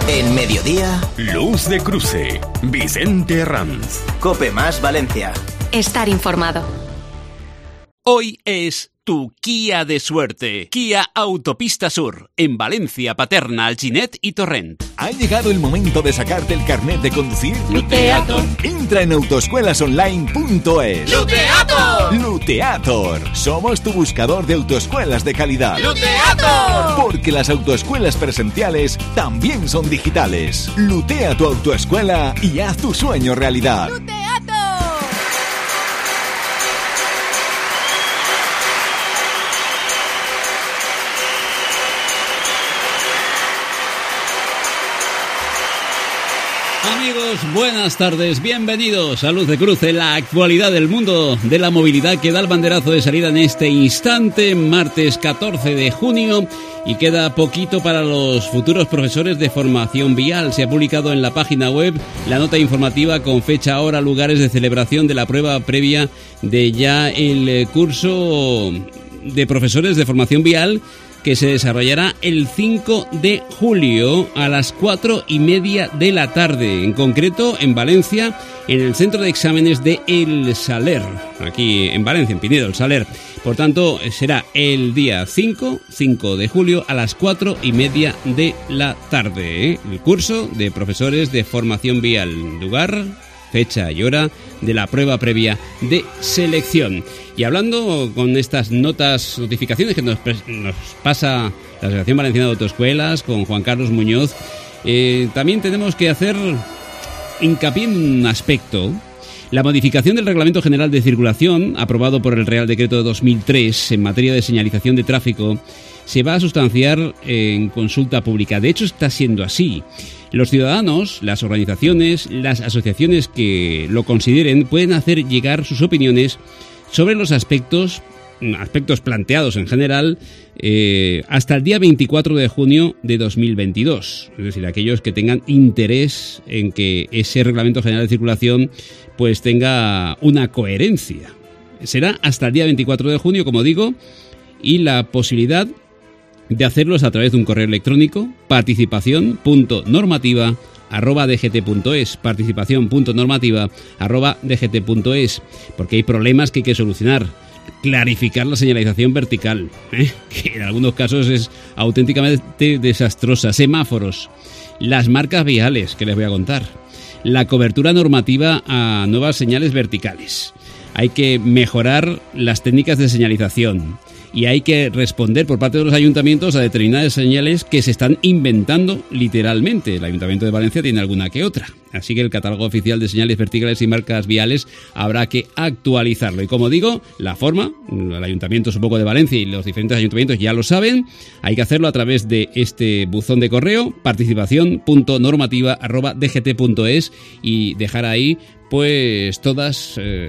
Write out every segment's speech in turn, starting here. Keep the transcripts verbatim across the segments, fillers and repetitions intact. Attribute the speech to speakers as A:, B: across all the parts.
A: En mediodía,
B: Luz de Cruce, Vicente Ranz.
A: Cope Más Valencia.
C: Estar informado.
D: Hoy es tu Kia de suerte. Kia Autopista Sur, en Valencia, Paterna, Alginet y Torrent.
E: ¿Ha llegado el momento de sacarte el carnet de conducir?
F: ¡Luteator!
E: Entra en autoescuelasonline punto es.
F: ¡Luteator!
E: ¡Luteator! Somos tu buscador de autoescuelas de calidad.
F: ¡Luteator!
E: Porque las autoescuelas presenciales también son digitales. Lutea tu autoescuela y haz tu sueño realidad.
F: ¡Luteator!
G: Amigos, buenas tardes, bienvenidos a Luz de Cruce, la actualidad del mundo de la movilidad que da el banderazo de salida en este instante, martes catorce de junio, y queda poquito para los futuros profesores de formación vial. Se ha publicado en la página web la nota informativa con fecha, hora, lugares de celebración de la prueba previa de ya el curso de profesores de formación vial, que se desarrollará el cinco de julio a las cuatro y media de la tarde, en concreto en Valencia, en el centro de exámenes de El Saler, aquí en Valencia, en Pinedo, El Saler. Por tanto, será el día cinco de julio a las cuatro y media de la tarde, ¿eh? El curso de profesores de formación vial. Lugar, fecha y hora de la prueba previa de selección. Y hablando con estas notas, notificaciones que nos, nos pasa la Asociación Valenciana de Autoescuelas con Juan Carlos Muñoz, eh, también tenemos que hacer hincapié en un aspecto. La modificación del Reglamento General de Circulación, aprobado por el Real Decreto de dos mil tres en materia de señalización de tráfico, se va a sustanciar en consulta pública. De hecho, está siendo así. Los ciudadanos, las organizaciones, las asociaciones que lo consideren pueden hacer llegar sus opiniones sobre los aspectos, aspectos planteados en general, eh, hasta el día veinticuatro de junio de dos mil veintidós. Es decir, aquellos que tengan interés en que ese Reglamento General de Circulación pues tenga una coherencia. Será hasta el día veinticuatro de junio, como digo, y la posibilidad de hacerlos a través de un correo electrónico, participación punto normativa arroba d g t punto es, participación punto normativa arroba d g t punto es, porque hay problemas que hay que solucionar. Clarificar la señalización vertical, ¿eh? que en algunos casos es auténticamente desastrosa. Semáforos, las marcas viales, que les voy a contar, la cobertura normativa a nuevas señales verticales. Hay que mejorar las técnicas de señalización. Y hay que responder por parte de los ayuntamientos a determinadas señales que se están inventando literalmente. El Ayuntamiento de Valencia tiene alguna que otra. Así que el catálogo oficial de señales verticales y marcas viales habrá que actualizarlo. Y como digo, la forma, el Ayuntamiento supongo de Valencia y los diferentes ayuntamientos ya lo saben, hay que hacerlo a través de este buzón de correo, participación punto normativa arroba d g t punto es, y dejar ahí pues todas eh,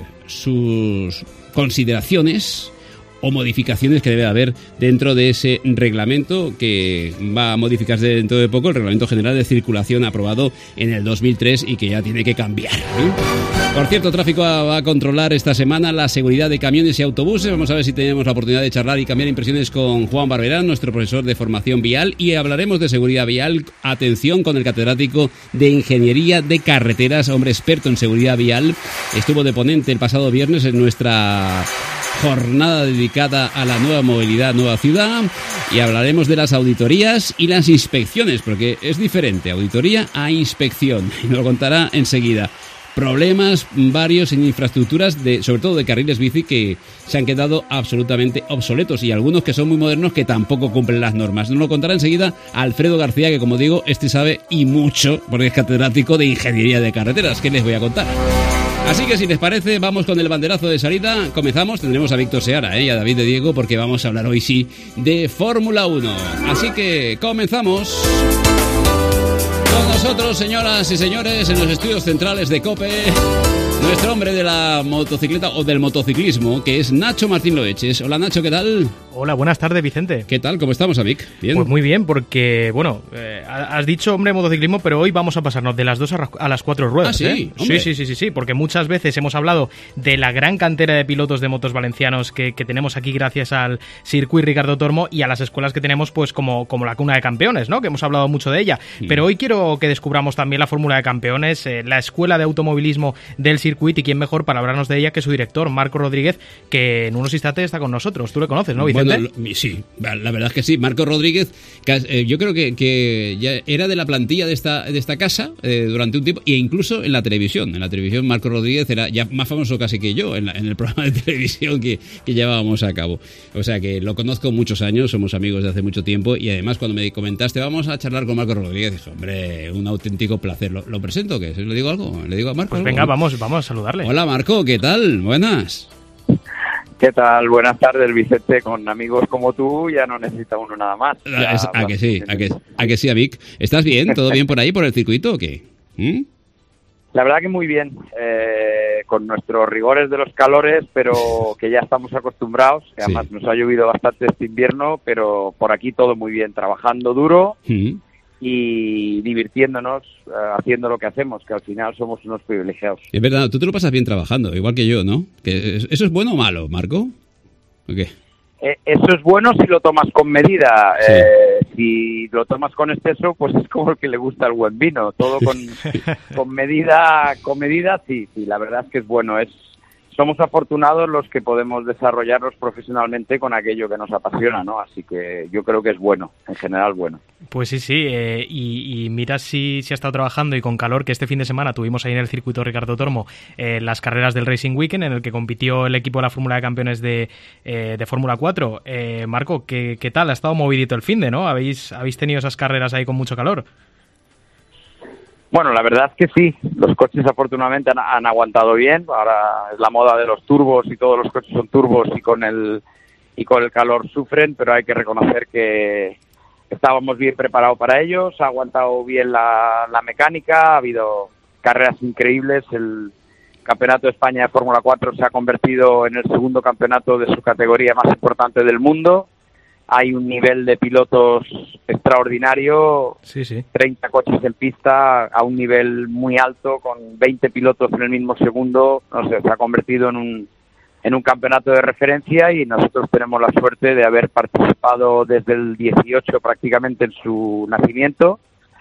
G: sus consideraciones o modificaciones que debe haber dentro de ese reglamento que va a modificarse dentro de poco, el Reglamento General de Circulación aprobado en el dos mil tres y que ya tiene que cambiar, ¿eh? Por cierto, Tráfico va a controlar esta semana la seguridad de camiones y autobuses. Vamos a ver si tenemos la oportunidad de charlar y cambiar impresiones con Juan Barberán, nuestro profesor de formación vial, y hablaremos de seguridad vial. Atención con el catedrático de Ingeniería de Carreteras, hombre experto en seguridad vial. Estuvo de ponente el pasado viernes en nuestra jornada dedicada a la nueva movilidad, nueva ciudad, y hablaremos de las auditorías y las inspecciones, porque es diferente auditoría a inspección, y nos lo contará enseguida. Problemas varios en infraestructuras, de, sobre todo de carriles bici, que se han quedado absolutamente obsoletos, y algunos que son muy modernos que tampoco cumplen las normas. Nos lo contará enseguida Alfredo García, que como digo, este sabe y mucho, porque es catedrático de Ingeniería de Carreteras. ¿Qué les voy a contar? Así que si les parece, vamos con el banderazo de salida. Comenzamos, tendremos a Víctor Seara, ¿eh? y a David de Diego, porque vamos a hablar hoy sí de Fórmula uno. Así que comenzamos. Con nosotros, señoras y señores, en los estudios centrales de COPE, Nuestro hombre de la motocicleta o del motociclismo, que es Nacho Martín Loeches. Hola Nacho, ¿qué tal?
C: Hola, buenas tardes, Vicente.
G: ¿Qué tal? ¿Cómo estamos, Amic? ¿Bien?
C: Pues muy bien, porque, bueno, eh, has dicho hombre de motociclismo, pero hoy vamos a pasarnos de las dos a las cuatro ruedas.
G: ¿Ah, sí?
C: ¿eh? Sí, sí, sí, sí, sí, porque muchas veces hemos hablado de la gran cantera de pilotos de motos valencianos que, que tenemos aquí gracias al Circuit Ricardo Tormo y a las escuelas que tenemos, pues como, como la cuna de campeones, ¿no? Que hemos hablado mucho de ella. Sí. Pero hoy quiero que descubramos también la fórmula de campeones, eh, la escuela de automovilismo del Circuit, y quién mejor para hablarnos de ella que su director, Marco Rodríguez, que en unos instantes está con nosotros. Tú le conoces, ¿no, Vicente?
G: Bueno, lo, sí, la verdad es que sí. Marco Rodríguez, que, eh, yo creo que, que ya era de la plantilla de esta, de esta casa eh, durante un tiempo, e incluso en la televisión. En la televisión Marco Rodríguez era ya más famoso casi que yo en, la, en el programa de televisión que, que llevábamos a cabo. O sea que lo conozco muchos años, somos amigos de hace mucho tiempo, y además cuando me comentaste vamos a charlar con Marco Rodríguez, dije, hombre, un auténtico placer. ¿Lo, lo presento? ¿Qué? ¿Le digo algo? ¿Le digo a Marco?
C: Pues venga, vamos, vamos a saludarle.
G: Hola Marco, ¿qué tal? Buenas.
H: ¿Qué tal? Buenas tardes, Vicente. Con amigos como tú ya no necesita uno nada más. Ya,
G: es, a que sí, a que, a que sí, Vic. ¿Estás bien? ¿Todo bien por ahí, por el circuito o qué? ¿Mm?
H: La verdad que muy bien, eh, con nuestros rigores de los calores, pero que ya estamos acostumbrados. Que además sí. Nos ha llovido bastante este invierno, pero por aquí todo muy bien, trabajando duro. ¿Mm? Y divirtiéndonos uh, haciendo lo que hacemos, que al final somos unos privilegiados.
G: Es verdad, tú te lo pasas bien trabajando, igual que yo, ¿no? Que ¿eso es bueno o malo, Marco? ¿O qué?
H: Eh, eso es bueno si lo tomas con medida. Sí. Eh, si lo tomas con exceso, pues es como el que le gusta el buen vino. Todo con, con medida, con medida, sí, sí, la verdad es que es bueno. Es Somos afortunados los que podemos desarrollarnos profesionalmente con aquello que nos apasiona, ¿no? Así que yo creo que es bueno, en general bueno.
C: Pues sí, sí, eh, y, y mira si, si ha estado trabajando y con calor, que este fin de semana tuvimos ahí en el circuito Ricardo Tormo eh, las carreras del Racing Weekend, en el que compitió el equipo de la Fórmula de Campeones de, eh, de Fórmula cuatro. Eh, Marco, ¿qué, ¿qué tal? Ha estado movidito el fin de, ¿no? ¿Habéis, habéis tenido esas carreras ahí con mucho calor?
H: Bueno, la verdad es que sí, los coches afortunadamente han, han aguantado bien. Ahora es la moda de los turbos y todos los coches son turbos y con el y con el calor sufren, pero hay que reconocer que estábamos bien preparados para ellos, ha aguantado bien la, la mecánica, ha habido carreras increíbles. El Campeonato de España de Fórmula cuatro se ha convertido en el segundo campeonato de su categoría más importante del mundo. Hay un nivel de pilotos extraordinario,
C: sí, sí.
H: treinta coches en pista a un nivel muy alto, con veinte pilotos en el mismo segundo. No sé, se ha convertido en un en un campeonato de referencia, y nosotros tenemos la suerte de haber participado desde el dieciocho prácticamente en su nacimiento,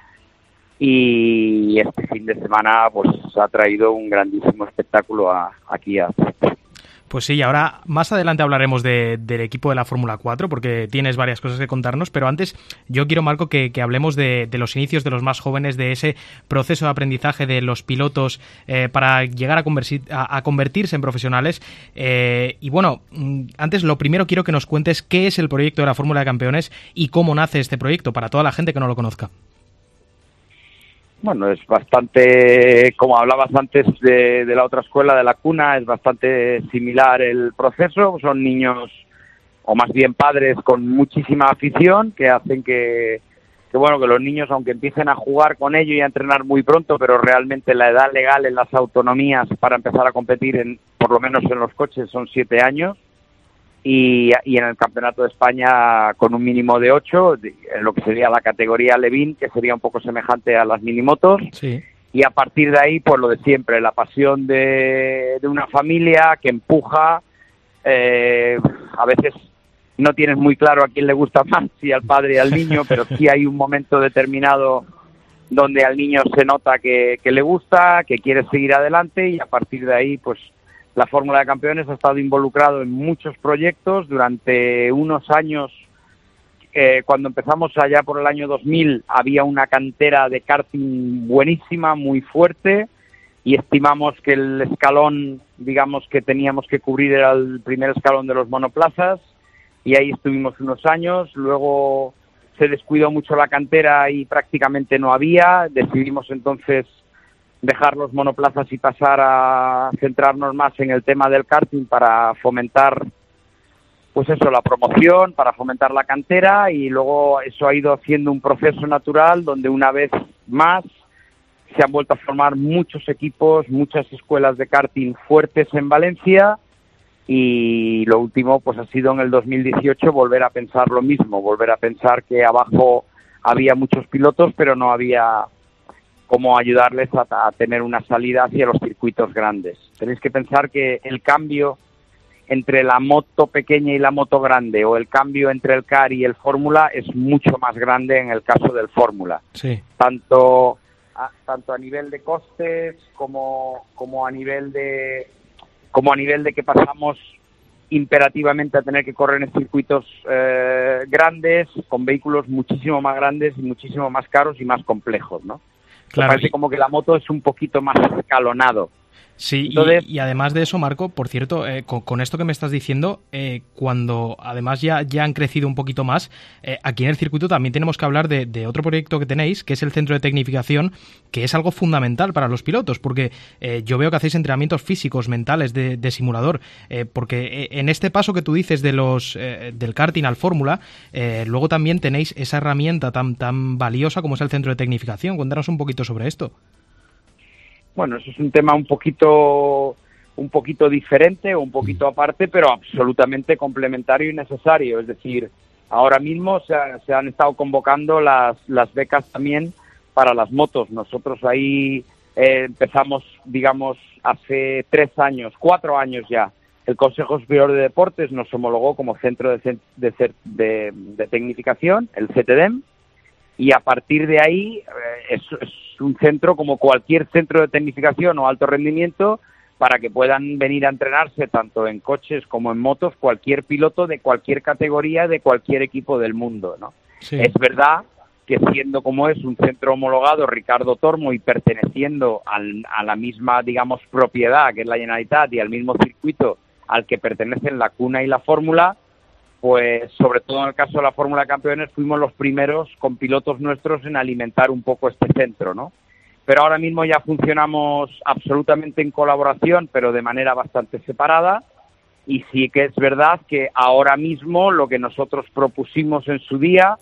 H: y este fin de semana pues ha traído un grandísimo espectáculo a, aquí a
C: Pues sí, y ahora más adelante hablaremos de, del equipo de la Fórmula cuatro, porque tienes varias cosas que contarnos, pero antes yo quiero, Marco, que, que hablemos de, de los inicios de los más jóvenes, de ese proceso de aprendizaje de los pilotos eh, para llegar a, convertir, a, a convertirse en profesionales. Eh, y bueno, antes lo primero quiero que nos cuentes qué es el proyecto de la Fórmula de Campeones y cómo nace este proyecto, para toda la gente que no lo conozca.
H: Bueno, es bastante, como hablabas antes de, de la otra escuela, de la cuna, es bastante similar el proceso. Son niños, o más bien padres, con muchísima afición, que hacen que, que bueno, que los niños, aunque empiecen a jugar con ello y a entrenar muy pronto, pero realmente la edad legal en las autonomías para empezar a competir, en, por lo menos en los coches, son siete años. Y, y en el Campeonato de España con un mínimo de ocho, en lo que sería la categoría Levin, que sería un poco semejante a las minimotos.
C: Sí.
H: Y a partir de ahí, pues lo de siempre, la pasión de, de una familia que empuja. Eh, a veces no tienes muy claro a quién le gusta más, si al padre y al niño, pero sí hay un momento determinado donde al niño se nota que, que le gusta, que quiere seguir adelante, y a partir de ahí, pues la Fórmula de Campeones ha estado involucrado en muchos proyectos durante unos años. Eh, cuando empezamos allá por el año dos mil, había una cantera de karting buenísima, muy fuerte, y estimamos que el escalón, digamos, que teníamos que cubrir era el primer escalón de los monoplazas, y ahí estuvimos unos años. Luego se descuidó mucho la cantera y prácticamente no había. Decidimos entonces dejar los monoplazas y pasar a centrarnos más en el tema del karting para fomentar, pues eso, la promoción, para fomentar la cantera, y luego eso ha ido haciendo un proceso natural donde una vez más se han vuelto a formar muchos equipos, muchas escuelas de karting fuertes en Valencia, y lo último pues ha sido en el dos mil dieciocho volver a pensar lo mismo, volver a pensar que abajo había muchos pilotos, pero no había cómo ayudarles a, a tener una salida hacia los circuitos grandes. Tenéis que pensar que el cambio entre la moto pequeña y la moto grande, o el cambio entre el Car y el Fórmula, es mucho más grande en el caso del Fórmula.
C: Sí.
H: Tanto a, tanto a nivel de costes como como a nivel de como a nivel de que pasamos imperativamente a tener que correr en circuitos eh, grandes, con vehículos muchísimo más grandes y muchísimo más caros y más complejos, ¿no?
C: Claro.
H: Parece como que la moto es un poquito más escalonado.
C: Sí,
H: Entonces,
C: y, y además de eso, Marco, por cierto, eh, con, con esto que me estás diciendo, eh, cuando además ya, ya han crecido un poquito más, eh, aquí en el circuito también tenemos que hablar de, de otro proyecto que tenéis, que es el Centro de Tecnificación, que es algo fundamental para los pilotos, porque eh, yo veo que hacéis entrenamientos físicos, mentales, de, de simulador, eh, porque en este paso que tú dices de los eh, del karting al Fórmula, eh, luego también tenéis esa herramienta tan, tan valiosa como es el Centro de Tecnificación. Cuéntanos un poquito sobre esto.
H: Bueno, eso es un tema un poquito un poquito diferente o un poquito aparte, pero absolutamente complementario y necesario. Es decir, ahora mismo se, ha, se han estado convocando las, las becas también para las motos. Nosotros ahí eh, empezamos, digamos, hace tres años, cuatro años ya. El Consejo Superior de Deportes nos homologó como centro de, de, de, de tecnificación, el C T D E M, y a partir de ahí eh, es, es un centro como cualquier centro de tecnificación o alto rendimiento, para que puedan venir a entrenarse tanto en coches como en motos cualquier piloto de cualquier categoría, de cualquier equipo del mundo, ¿no? Sí. Es verdad que siendo como es un centro homologado Ricardo Tormo y perteneciendo al, a la misma, digamos, propiedad que es la Generalitat y al mismo circuito al que pertenecen la Cuna y la Fórmula, pues sobre todo en el caso de la Fórmula de Campeones fuimos los primeros con pilotos nuestros en alimentar un poco este centro, ¿no? Pero ahora mismo ya funcionamos absolutamente en colaboración, pero de manera bastante separada, y sí que es verdad que ahora mismo lo que nosotros propusimos en su día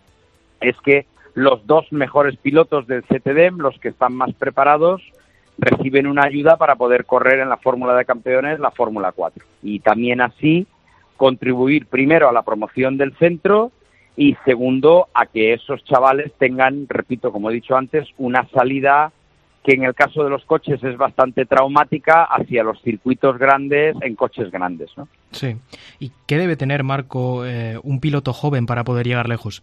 H: es que los dos mejores pilotos del C T D E M, los que están más preparados, reciben una ayuda para poder correr en la Fórmula de Campeones, la Fórmula cuatro, y también así contribuir primero a la promoción del centro y segundo a que esos chavales tengan, repito, como he dicho antes, una salida que en el caso de los coches es bastante traumática hacia los circuitos grandes en coches grandes, ¿no?
C: Sí. ¿Y qué debe tener, Marco, eh, un piloto joven para poder llegar lejos?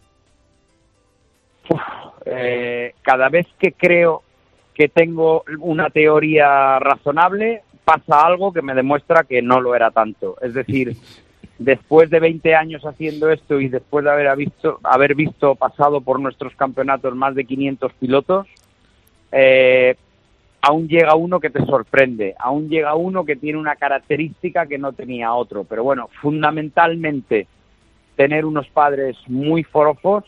H: Uf, eh, cada vez que creo que tengo una teoría razonable, pasa algo que me demuestra que no lo era tanto. Es decir, después de veinte años haciendo esto y después de haber visto, haber visto pasado por nuestros campeonatos más de quinientos pilotos, eh, aún llega uno que te sorprende, aún llega uno que tiene una característica que no tenía otro. Pero bueno, fundamentalmente tener unos padres muy forofos,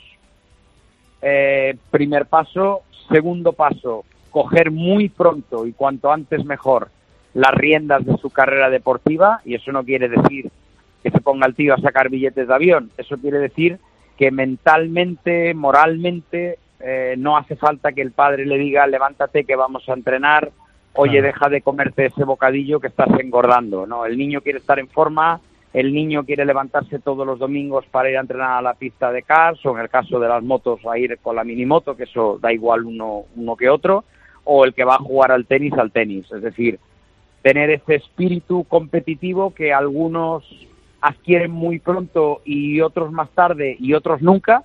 H: eh, primer paso. Segundo paso, coger muy pronto y cuanto antes mejor las riendas de su carrera deportiva, y eso no quiere decir que se ponga el tío a sacar billetes de avión, eso quiere decir que mentalmente, moralmente, eh, no hace falta que el padre le diga levántate que vamos a entrenar, oye, deja de comerte ese bocadillo que estás engordando, ¿no? El niño quiere estar en forma, el niño quiere levantarse todos los domingos para ir a entrenar a la pista de karts, o en el caso de las motos a ir con la minimoto, que eso da igual uno, uno que otro, o el que va a jugar al tenis, al tenis, es decir, tener ese espíritu competitivo que algunos adquieren muy pronto y otros más tarde y otros nunca,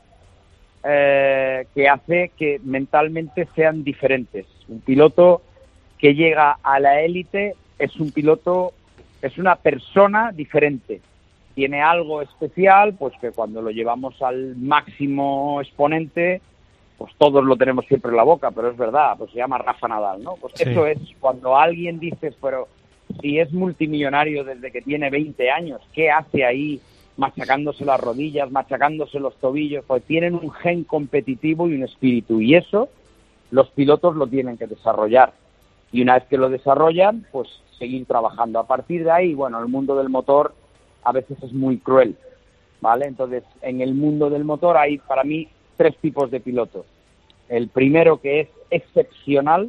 H: eh, que hace que mentalmente sean diferentes. Un piloto que llega a la élite es un piloto, es una persona diferente. Tiene algo especial, pues que cuando lo llevamos al máximo exponente, pues todos lo tenemos siempre en la boca, pero es verdad, pues se llama Rafa Nadal, ¿no? Pues sí. Eso es, cuando alguien dice, pero si es multimillonario desde que tiene veinte años, ¿qué hace ahí machacándose las rodillas, machacándose los tobillos? Pues tienen un gen competitivo y un espíritu, y eso los pilotos lo tienen que desarrollar. Y una vez que lo desarrollan, pues seguir trabajando. A partir de ahí, bueno, el mundo del motor a veces es muy cruel, ¿vale? Entonces, en el mundo del motor hay, para mí, tres tipos de pilotos. El primero, que es excepcional,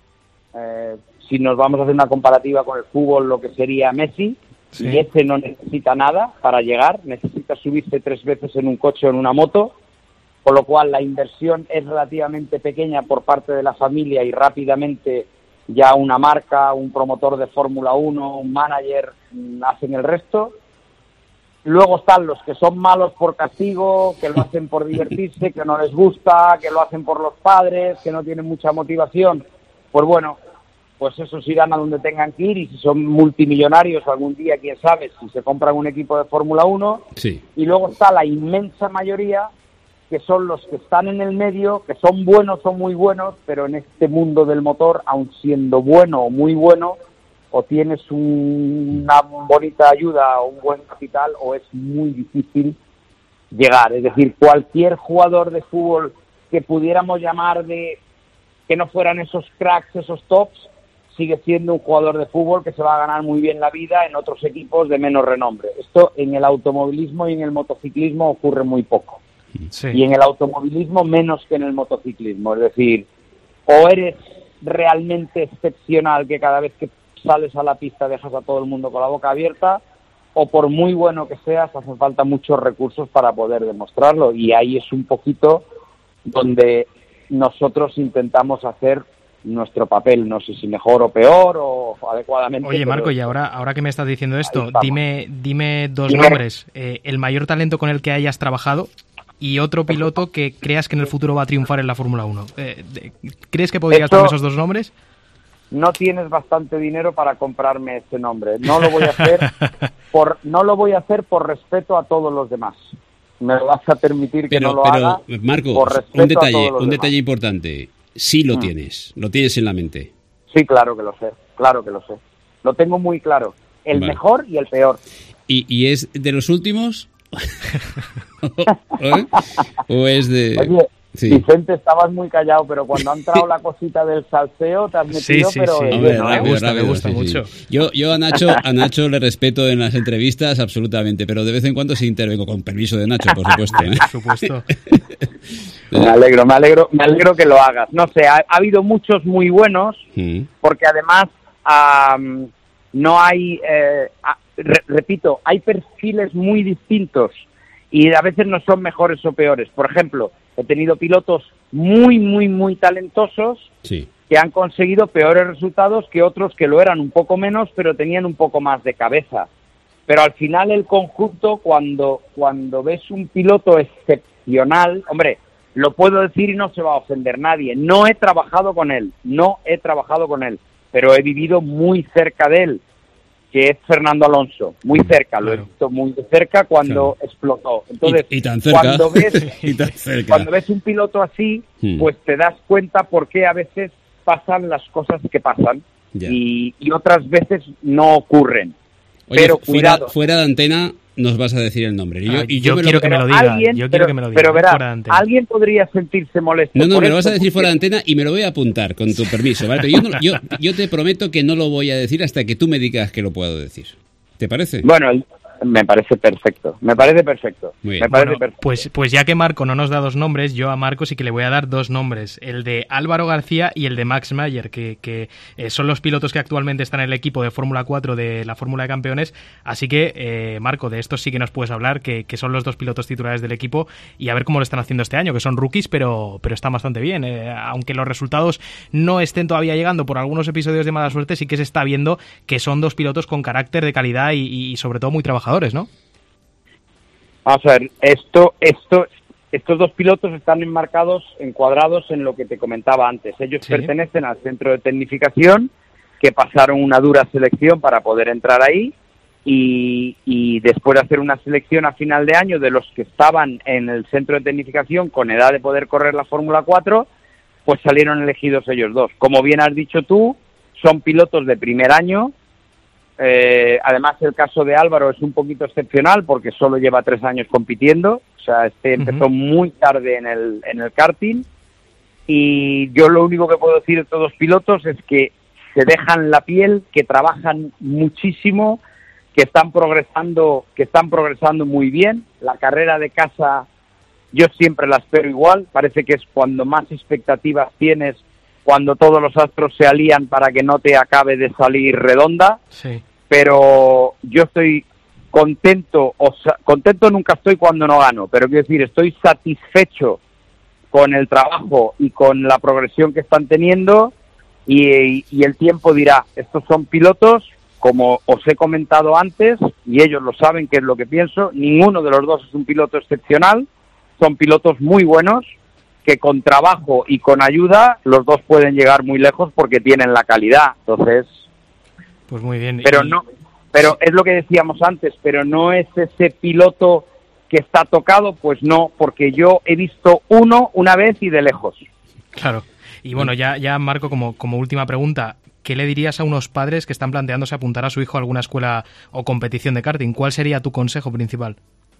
H: eh, si nos vamos a hacer una comparativa con el fútbol, lo que sería Messi, sí. Y este no necesita nada para llegar, necesita subirse tres veces en un coche o en una moto, con lo cual la inversión es relativamente pequeña por parte de la familia y rápidamente ya una marca, un promotor de Fórmula uno, un manager hacen el resto. Luego están los que son malos por castigo, que lo hacen por divertirse, que no les gusta, que lo hacen por los padres, que no tienen mucha motivación. Pues bueno, pues esos irán a donde tengan que ir, y si son multimillonarios algún día, quién sabe, si se compran un equipo de Fórmula uno.
G: Sí. Y
H: luego está la inmensa mayoría, que son los que están en el medio, que son buenos, son muy buenos, pero en este mundo del motor, aun siendo bueno o muy bueno, o tienes un, una bonita ayuda o un buen capital, o es muy difícil llegar. Es decir, cualquier jugador de fútbol que pudiéramos llamar de que no fueran esos cracks, esos tops, sigue siendo un jugador de fútbol que se va a ganar muy bien la vida en otros equipos de menos renombre. Esto en el automovilismo y en el motociclismo ocurre muy poco. Sí. Y en el automovilismo menos que en el motociclismo. Es decir, o eres realmente excepcional, que cada vez que sales a la pista dejas a todo el mundo con la boca abierta, o por muy bueno que seas, hacen falta muchos recursos para poder demostrarlo, y ahí es un poquito donde nosotros intentamos hacer nuestro papel, no sé si mejor o peor o adecuadamente.
C: Oye, Marco, y ahora ahora que me estás diciendo esto, dime dime dos dime. nombres, eh, el mayor talento con el que hayas trabajado y otro piloto que creas que en el futuro va a triunfar en la Fórmula uno. Eh, ¿Crees que podrías darme esos dos nombres?
H: No tienes bastante dinero para comprarme ese nombre. No lo voy a hacer por no lo voy a hacer por respeto a todos los demás. Me lo vas a permitir que
G: pero,
H: no lo
G: pero,
H: haga.
G: Marco,
H: por respeto
G: un detalle,
H: a todos los
G: un
H: demás.
G: detalle importante. Sí lo mm. tienes, lo tienes en la mente.
H: Sí, claro que lo sé, claro que lo sé. Lo tengo muy claro. El vale. mejor y el peor.
G: ¿Y, y es de los últimos? ¿Eh? ¿O es de...?
H: Oye, sí. Vicente, estabas muy callado, pero cuando ha entrado la cosita del salseo te has metido,
C: sí, sí,
H: pero...
C: Sí.
H: Eh,
C: Hombre,
H: ¿no?
C: rápido, me gusta, rápido, me gusta sí, mucho.
G: Sí. Yo, yo a Nacho a Nacho le respeto en las entrevistas absolutamente, pero de vez en cuando sí intervengo, con permiso de Nacho, por supuesto. ¿eh?
C: Por supuesto.
H: Me alegro, me alegro, me alegro que lo hagas. No sé, ha, ha habido muchos muy buenos, mm. porque además um, no hay, eh, re, repito, hay perfiles muy distintos y a veces no son mejores o peores. Por ejemplo, he tenido pilotos muy, muy, muy talentosos
G: sí.
H: que han conseguido peores resultados que otros que lo eran un poco menos, pero tenían un poco más de cabeza. Pero al final el conjunto, cuando, cuando ves un piloto excepcional, hombre, lo puedo decir y no se va a ofender nadie. No he trabajado con él, no he trabajado con él, pero he vivido muy cerca de él, que es Fernando Alonso, muy cerca, claro. Lo he visto muy de cerca cuando claro. explotó. Entonces,
G: y, y tan cerca.
H: Cuando, ves,
G: y tan cerca.
H: cuando ves un piloto así, hmm. pues te das cuenta por qué a veces pasan las cosas que pasan y, y otras veces no ocurren.
G: Oye,
H: pero
G: fuera,
H: cuidado.
G: Fuera de antena nos vas a decir el nombre. Y yo,
C: ah,
G: y
C: yo,
G: yo
C: quiero
G: lo...
C: que me lo diga.
H: Alguien,
C: yo
H: pero,
C: quiero que me lo diga.
H: Pero verá,
C: fuera de antena.
H: Alguien podría sentirse molesto.
G: No, no, me lo vas a
H: porque...
G: decir fuera de antena y me lo voy a apuntar, con tu permiso, ¿vale? Pero yo, no, yo, yo te prometo que no lo voy a decir hasta que tú me digas que lo puedo decir. ¿Te parece?
H: Bueno, me parece perfecto. Me parece perfecto.
G: Muy bien.
H: Me parece
C: bueno,
H: perfecto.
C: Pues, pues ya que Marco no nos da dos nombres, yo a Marco sí que le voy a dar dos nombres. El de Álvaro García y el de Max Mayer, que, que eh, son los pilotos que actualmente están en el equipo de Fórmula cuatro de la Fórmula de Campeones. Así que, eh, Marco, de estos sí que nos puedes hablar, que, que son los dos pilotos titulares del equipo, y a ver cómo lo están haciendo este año, que son rookies, pero, pero están bastante bien. Eh, aunque los resultados no estén todavía llegando por algunos episodios de mala suerte, sí que se está viendo que son dos pilotos con carácter de calidad y, y sobre todo muy trabajadores, ¿no?
H: Vamos a ver, esto, esto, estos dos pilotos están enmarcados, encuadrados en lo que te comentaba antes. Ellos sí. pertenecen al centro de tecnificación, que pasaron una dura selección para poder entrar ahí, y, y después de hacer una selección a final de año de los que estaban en el centro de tecnificación con edad de poder correr la Fórmula cuatro, pues salieron elegidos ellos dos. Como bien has dicho tú, son pilotos de primer año. Eh, además, el caso de Álvaro es un poquito excepcional porque solo lleva tres años compitiendo. O sea, este empezó uh-huh. muy tarde en el, en el karting. Y yo lo único que puedo decir de todos los pilotos es que se dejan la piel, que trabajan muchísimo, que están progresando, que están progresando muy bien. La carrera de casa yo siempre la espero igual, parece que es cuando más expectativas tienes, cuando todos los astros se alían para que no te acabe de salir redonda,
C: sí.
H: Pero yo estoy contento, o sea, contento nunca estoy cuando no gano, pero quiero decir, estoy satisfecho con el trabajo y con la progresión que están teniendo, y, y el tiempo dirá, estos son pilotos, como os he comentado antes, y ellos lo saben que es lo que pienso, ninguno de los dos es un piloto excepcional, son pilotos muy buenos, que con trabajo y con ayuda los dos pueden llegar muy lejos porque tienen la calidad. Entonces,
C: pues muy bien.
H: Pero
C: y...
H: no, pero es lo que decíamos antes, pero no es ese piloto que está tocado, pues no, porque yo he visto uno una vez y de lejos.
C: Claro. Y bueno, ya, ya Marco, como, como última pregunta, ¿qué le dirías a unos padres que están planteándose apuntar a su hijo a alguna escuela o competición de karting? ¿Cuál sería tu consejo principal?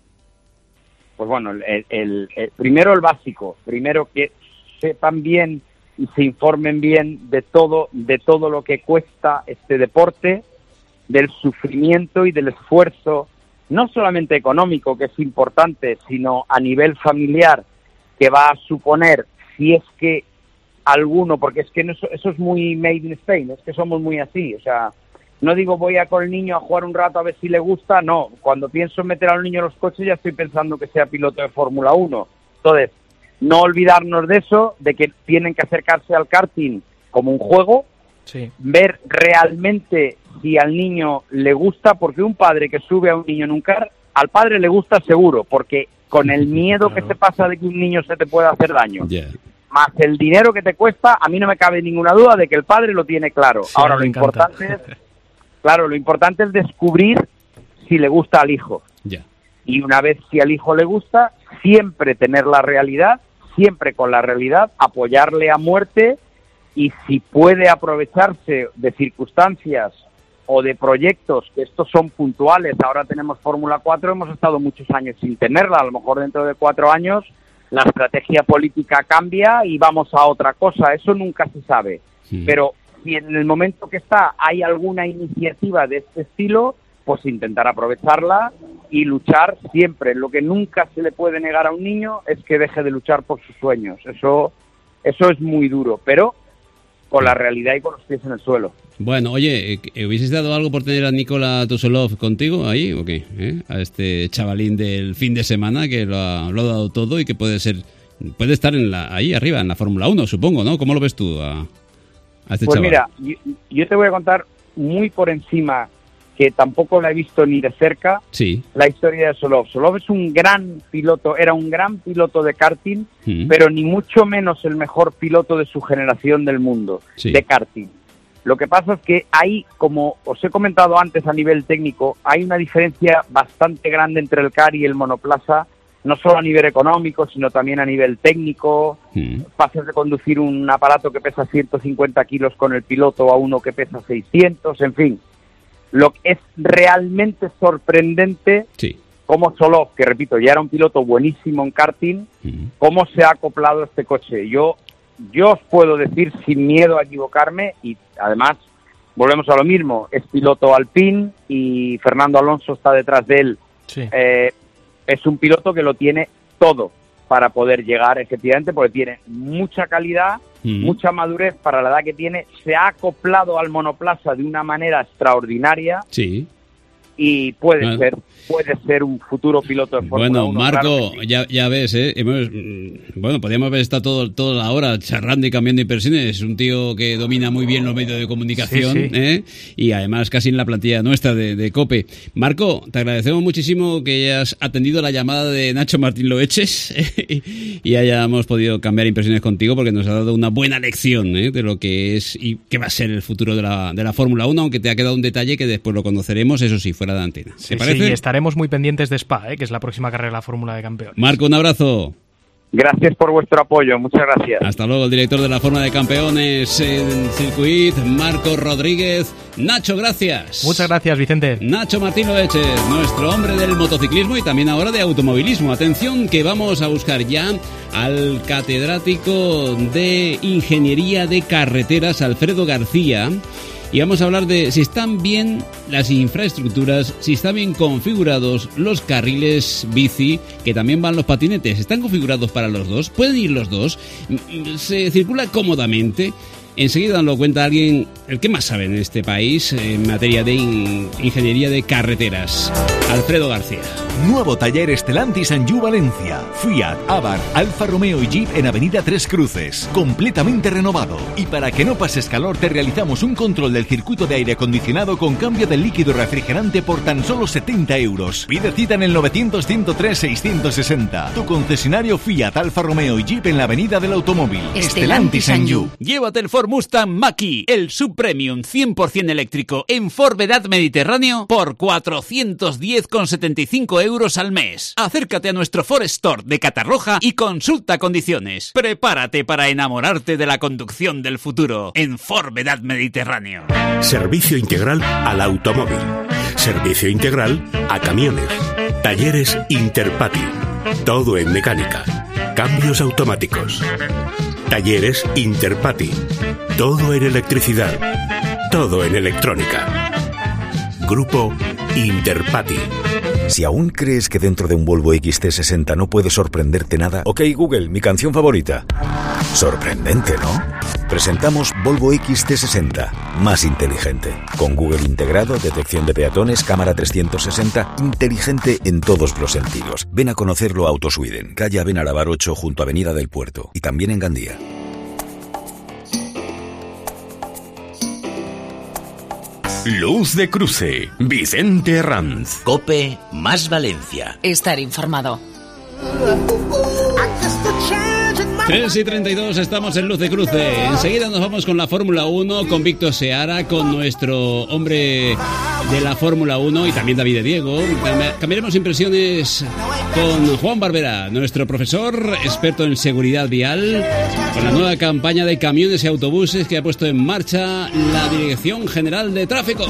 H: Pues bueno, el, el, el, primero el básico, primero que sepan bien y se informen bien de todo, de todo lo que cuesta este deporte, del sufrimiento y del esfuerzo, no solamente económico, que es importante, sino a nivel familiar, que va a suponer, si es que alguno, porque es que eso, eso es muy made in Spain, es que somos muy así, o sea, no digo voy a con el niño a jugar un rato a ver si le gusta, no, cuando pienso en meter al niño en los coches ya estoy pensando que sea piloto de Fórmula uno. Entonces, no olvidarnos de eso, de que tienen que acercarse al karting como un juego,
C: sí.
H: Ver realmente si al niño le gusta, porque un padre que sube a un niño en un kart, al padre le gusta seguro, porque con el miedo claro. que se pasa de que un niño se te pueda hacer daño, yeah. más el dinero que te cuesta, a mí no me cabe ninguna duda de que el padre lo tiene claro. Sí, ahora lo encanta. importante es, claro, lo importante es descubrir si le gusta al hijo.
G: Yeah.
H: Y una vez si al hijo le gusta, siempre tener la realidad, siempre con la realidad, apoyarle a muerte, y si puede aprovecharse de circunstancias o de proyectos, que estos son puntuales, ahora tenemos Fórmula cuatro, hemos estado muchos años sin tenerla, a lo mejor dentro de cuatro años la estrategia política cambia y vamos a otra cosa, eso nunca se sabe, sí. Pero si en el momento que está hay alguna iniciativa de este estilo, pues intentar aprovecharla y luchar siempre. Lo que nunca se le puede negar a un niño es que deje de luchar por sus sueños, eso, eso es muy duro, pero con la realidad y con los pies en el suelo.
G: Bueno, oye, ¿hubieses dado algo por tener a Nikola Tusolov contigo ahí o qué? ¿Eh? A este chavalín del fin de semana que lo ha, lo ha dado todo y que puede ser, puede estar en la, ahí arriba, en la Fórmula uno, supongo, ¿no? ¿Cómo lo ves tú a, a este
H: pues
G: chaval?
H: Pues mira, yo, yo te voy a contar muy por encima, que tampoco la he visto ni de cerca,
G: sí.
H: la historia de Solov. Solov es un gran piloto, era un gran piloto de karting,
G: mm.
H: pero ni mucho menos el mejor piloto de su generación del mundo,
G: sí.
H: de karting. Lo que pasa es que hay, como os he comentado antes a nivel técnico, hay una diferencia bastante grande entre el kart y el monoplaza, no solo a nivel económico, sino también a nivel técnico.
G: Mm.
H: Pasas de conducir un aparato que pesa ciento cincuenta kilos con el piloto a uno que pesa seiscientos, en fin. Lo que es realmente sorprendente,
G: sí.
H: cómo Solov, que repito, ya era un piloto buenísimo en karting,
G: uh-huh.
H: cómo se ha acoplado este coche. Yo, yo os puedo decir sin miedo a equivocarme, y además volvemos a lo mismo, es piloto Alpine y Fernando Alonso está detrás de él.
C: Sí.
H: Eh, es un piloto que lo tiene todo para poder llegar, efectivamente, porque tiene mucha calidad,
G: mm.
H: mucha madurez para la edad que tiene, se ha acoplado al monoplaza de una manera extraordinaria,
G: sí.
H: y puede
G: bueno.
H: ser puede ser un futuro piloto de Fórmula
G: Bueno,
H: uno.
G: Marco,
H: Claro sí.
G: ya, ya ves, ¿eh? Hemos, bueno, podríamos haber estado todo, toda la hora charlando y cambiando impresiones. Es un tío que domina muy bien los medios de comunicación,
C: sí, sí.
G: ¿eh? Y además casi en la plantilla nuestra de, de COPE. Marco, te agradecemos muchísimo que hayas atendido la llamada de Nacho Martín Loeches y, y hayamos podido cambiar impresiones contigo, porque nos ha dado una buena lección, ¿eh? De lo que es y qué va a ser el futuro de la, de la Fórmula uno, aunque te ha quedado un detalle que después lo conoceremos, eso sí, fuera de antena. ¿Te
C: Sí,
G: parece?
C: sí, estaremos muy pendientes de Spa, ¿eh? Que es la próxima carrera de la Fórmula de Campeones.
G: Marco, un abrazo.
H: Gracias por vuestro apoyo, muchas gracias.
G: Hasta luego, el director de la Fórmula de Campeones en Circuit, Marco Rodríguez. Nacho, gracias.
C: Muchas gracias, Vicente.
G: Nacho Martín Loeches, nuestro hombre del motociclismo y también ahora de automovilismo. Atención, que vamos a buscar ya al catedrático de Ingeniería de Carreteras, Alfredo García. y vamos a hablar de si están bien las infraestructuras, si están bien configurados los carriles bici, que también van los patinetes. ¿Están configurados para los dos? ¿Pueden ir los dos? ¿Se circula cómodamente? Enseguida nos lo cuenta alguien, el que más sabe en este país en materia de in- ingeniería de carreteras, Alfredo García.
E: Nuevo taller Stellantis Anjou Valencia. Fiat, Abarth, Alfa Romeo y Jeep en Avenida Tres Cruces. Completamente renovado. Y para que no pases calor te realizamos un control del circuito de aire acondicionado con cambio del líquido refrigerante por tan solo setenta euros. Pide cita en el novecientos, ciento tres, seiscientos sesenta. Tu concesionario Fiat, Alfa Romeo y Jeep en la Avenida del Automóvil. Stellantis Anjou.
D: Llévate el Ford Mustang Mach-E, el subpremium cien por ciento eléctrico en Ford Vedad Mediterráneo por cuatrocientos diez con setenta y cinco euros al mes. Acércate a nuestro Ford Store de Catarroja y consulta condiciones. Prepárate para enamorarte de la conducción del futuro en Ford Vedad Mediterráneo.
B: Servicio integral al automóvil. Servicio integral a camiones. Talleres Interpati. Todo en mecánica. Cambios automáticos. Talleres Interpati. Todo en electricidad. Todo en electrónica. Grupo Interpati.
I: Si aún crees que dentro de un Volvo X C sesenta no puede sorprenderte nada, ok Google, mi canción favorita. Sorprendente, ¿no? Presentamos Volvo X C sesenta, más inteligente. Con Google integrado, detección de peatones, cámara trescientos sesenta, inteligente en todos los sentidos. Ven a conocerlo a Autosweden, calle Abenarabar ocho junto a Avenida del Puerto y también en Gandía.
B: Luz de cruce. Vicente Ranz.
A: Cope más Valencia.
F: Estar informado.
G: tres y treinta y dos, estamos en Luz de Cruce. Enseguida nos vamos con la Fórmula uno, con Víctor Seara, con nuestro hombre de la Fórmula uno y también David de Diego. Cambiaremos impresiones con Juan Barbera, nuestro profesor, experto en seguridad vial, con la nueva campaña de camiones y autobuses que ha puesto en marcha la Dirección General de Tráfico.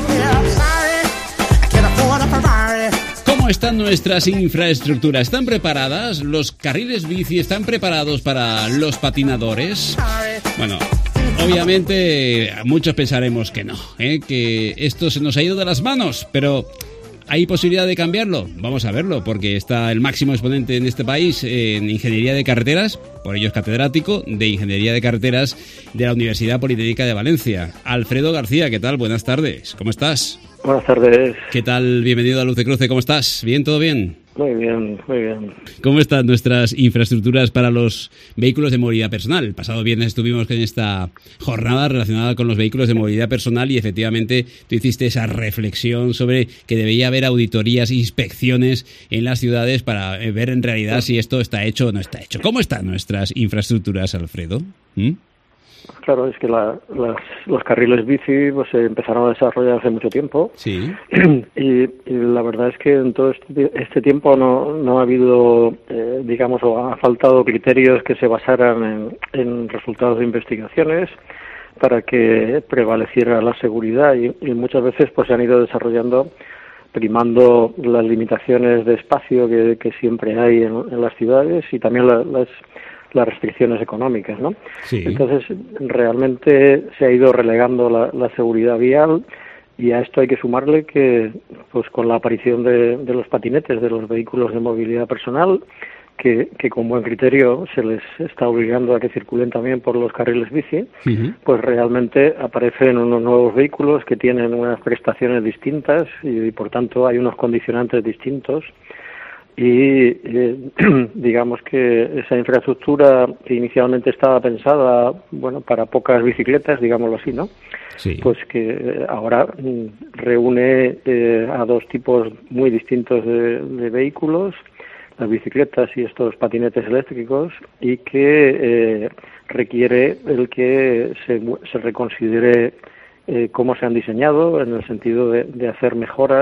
G: ¿Cómo están nuestras infraestructuras? ¿Están preparadas? ¿Los carriles bici están preparados para los patinadores? Bueno, obviamente muchos pensaremos que no, ¿eh? Que esto se nos ha ido de las manos, pero ¿hay posibilidad de cambiarlo? Vamos a verlo, porque está el máximo exponente en este país en ingeniería de carreteras, por ello es catedrático de ingeniería de carreteras de la Universidad Politécnica de Valencia. Alfredo García, ¿qué tal? Buenas tardes, ¿cómo estás?
J: Buenas tardes.
G: ¿Qué tal? Bienvenido a Luz de Cruce, ¿cómo estás? ¿Bien? ¿Todo bien?
J: Muy bien, muy bien.
G: ¿Cómo están nuestras infraestructuras para los vehículos de movilidad personal? El pasado viernes estuvimos en esta jornada relacionada con los vehículos de movilidad personal y efectivamente tú hiciste esa reflexión sobre que debería haber auditorías, inspecciones en las ciudades para ver en realidad si esto está hecho o no está hecho. ¿Cómo están nuestras infraestructuras, Alfredo? ¿Mm?
J: Claro, es que la, las, los carriles bici pues se empezaron a desarrollar hace mucho tiempo.
G: Sí.
J: Y, y la verdad es que en todo este, este tiempo no, no ha habido, eh, digamos, o ha faltado criterios que se basaran en, en resultados de investigaciones para que prevaleciera la seguridad y, y muchas veces pues se han ido desarrollando primando las limitaciones de espacio que, que siempre hay en, en las ciudades y también la, las las restricciones económicas, ¿no?
G: Sí.
J: Entonces, realmente se ha ido relegando la, la seguridad vial y a esto hay que sumarle que, pues con la aparición de, de los patinetes, de los vehículos de movilidad personal, que, que con buen criterio se les está obligando a que circulen también por los carriles bici, uh-huh. pues realmente aparecen unos nuevos vehículos que tienen unas prestaciones distintas y, y por tanto hay unos condicionantes distintos. Y eh, digamos que esa infraestructura que inicialmente estaba pensada, bueno, para pocas bicicletas, digámoslo así, ¿no?
G: Sí.
J: Pues que ahora mm, reúne eh, a dos tipos muy distintos de, de vehículos, las bicicletas y estos patinetes eléctricos, y que eh, requiere el que se, se reconsidere eh, cómo se han diseñado, en el sentido de, de hacer mejoras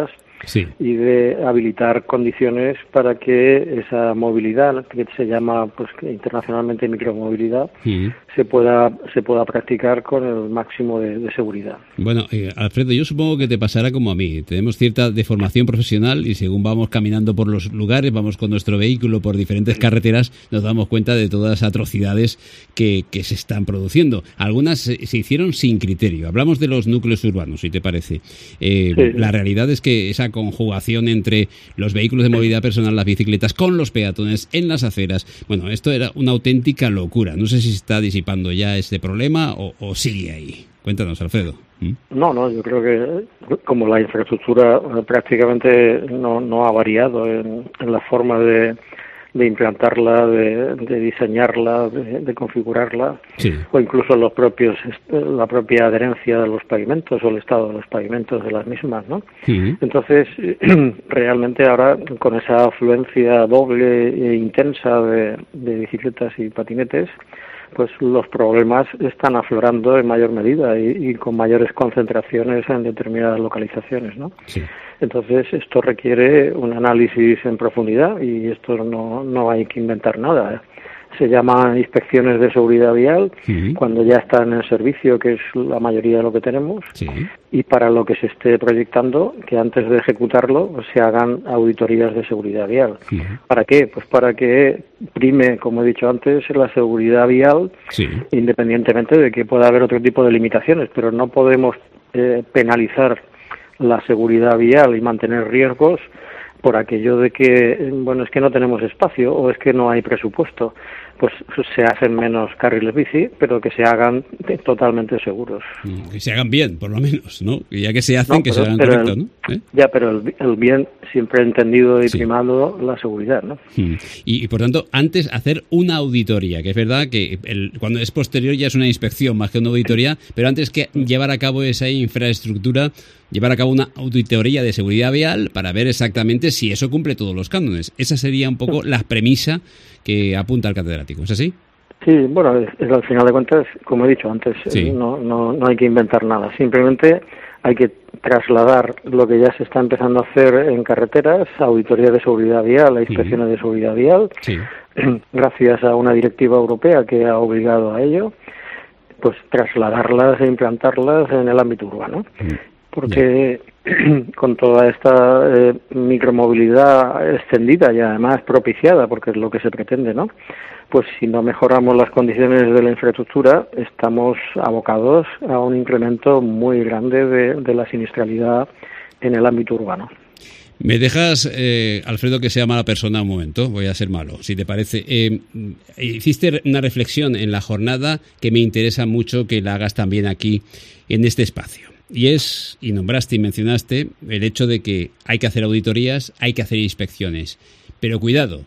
G: sí.
J: y de habilitar condiciones para que esa movilidad, que se llama pues internacionalmente micromovilidad, sí. se pueda se pueda practicar con el máximo de, de seguridad.
G: Bueno, eh, Alfredo, yo supongo que te pasará como a mí. Tenemos cierta deformación profesional y según vamos caminando por los lugares, vamos con nuestro vehículo por diferentes carreteras, nos damos cuenta de todas las atrocidades que, que se están produciendo. Algunas se, se hicieron sin criterio. Hablamos de los núcleos urbanos, si te parece. Eh, sí. La realidad es que esa conjugación entre los vehículos de movilidad personal, las bicicletas, con los peatones en las aceras, bueno, esto era una auténtica locura. No sé si se está disipando ya este problema o, o sigue ahí. Cuéntanos, Alfredo. ¿Mm?
J: No, no, yo creo que como la infraestructura prácticamente no, no ha variado en, en la forma de, de implantarla, de, de diseñarla, de, de configurarla, sí. o incluso los propios la propia adherencia de los pavimentos o el estado de los pavimentos de las mismas, ¿no? Sí. Entonces, realmente ahora con esa afluencia doble e intensa de, de bicicletas y patinetes, pues los problemas están aflorando en mayor medida y, y con mayores concentraciones en determinadas localizaciones, ¿no? Sí. Entonces esto requiere un análisis en profundidad y esto no, no hay que inventar nada, ¿eh? Se llaman inspecciones de seguridad vial sí. cuando ya están en servicio, que es la mayoría de lo que tenemos, sí. y para lo que se esté proyectando, que antes de ejecutarlo pues, se hagan auditorías de seguridad vial. Sí. ¿Para qué? Pues para que prime, como he dicho antes, la seguridad vial, sí. independientemente de que pueda haber otro tipo de limitaciones, pero no podemos eh, penalizar la seguridad vial y mantener riesgos por aquello de que, bueno, es que no tenemos espacio o es que no hay presupuesto. Pues se hacen menos carriles bici, pero que se hagan totalmente seguros.
G: Que se hagan bien, por lo menos, ¿no? Y ya que se hacen, no, que pero, se hagan correcto, ¿no? ¿Eh?
J: Ya, pero el, el bien siempre he entendido y sí. primado la seguridad, ¿no?
G: Y, y, por tanto, antes hacer una auditoría, que es verdad que el, cuando es posterior ya es una inspección más que una auditoría, pero antes que llevar a cabo esa infraestructura, llevar a cabo una auditoría de seguridad vial para ver exactamente si eso cumple todos los cánones. Esa sería un poco la premisa que apunta el catedrático, ¿es así?
J: Sí, bueno, es, es, al final de cuentas, como he dicho antes, sí. no, no, no hay que inventar nada, simplemente hay que trasladar lo que ya se está empezando a hacer en carreteras, auditoría de seguridad vial, inspecciones sí. de seguridad vial, sí. gracias a una directiva europea que ha obligado a ello, pues trasladarlas e implantarlas en el ámbito urbano. Sí. Porque con toda esta eh, micromovilidad extendida y además propiciada, porque es lo que se pretende, ¿no? Pues si no mejoramos las condiciones de la infraestructura, estamos abocados a un incremento muy grande de, de la siniestralidad en el ámbito urbano.
G: Me dejas, eh, Alfredo, que sea mala persona un momento, voy a ser malo, si te parece. Eh, hiciste una reflexión en la jornada que me interesa mucho que la hagas también aquí en este espacio. Y es, y nombraste y mencionaste, el hecho de que hay que hacer auditorías, hay que hacer inspecciones. Pero cuidado,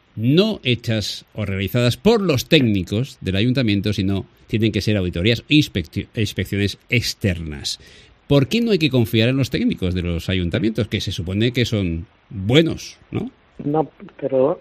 G: no hechas o realizadas por los técnicos del ayuntamiento, sino tienen que ser auditorías o inspecciones externas. ¿Por qué no hay que confiar en los técnicos de los ayuntamientos, que se supone que son buenos, ¿no?
J: No, pero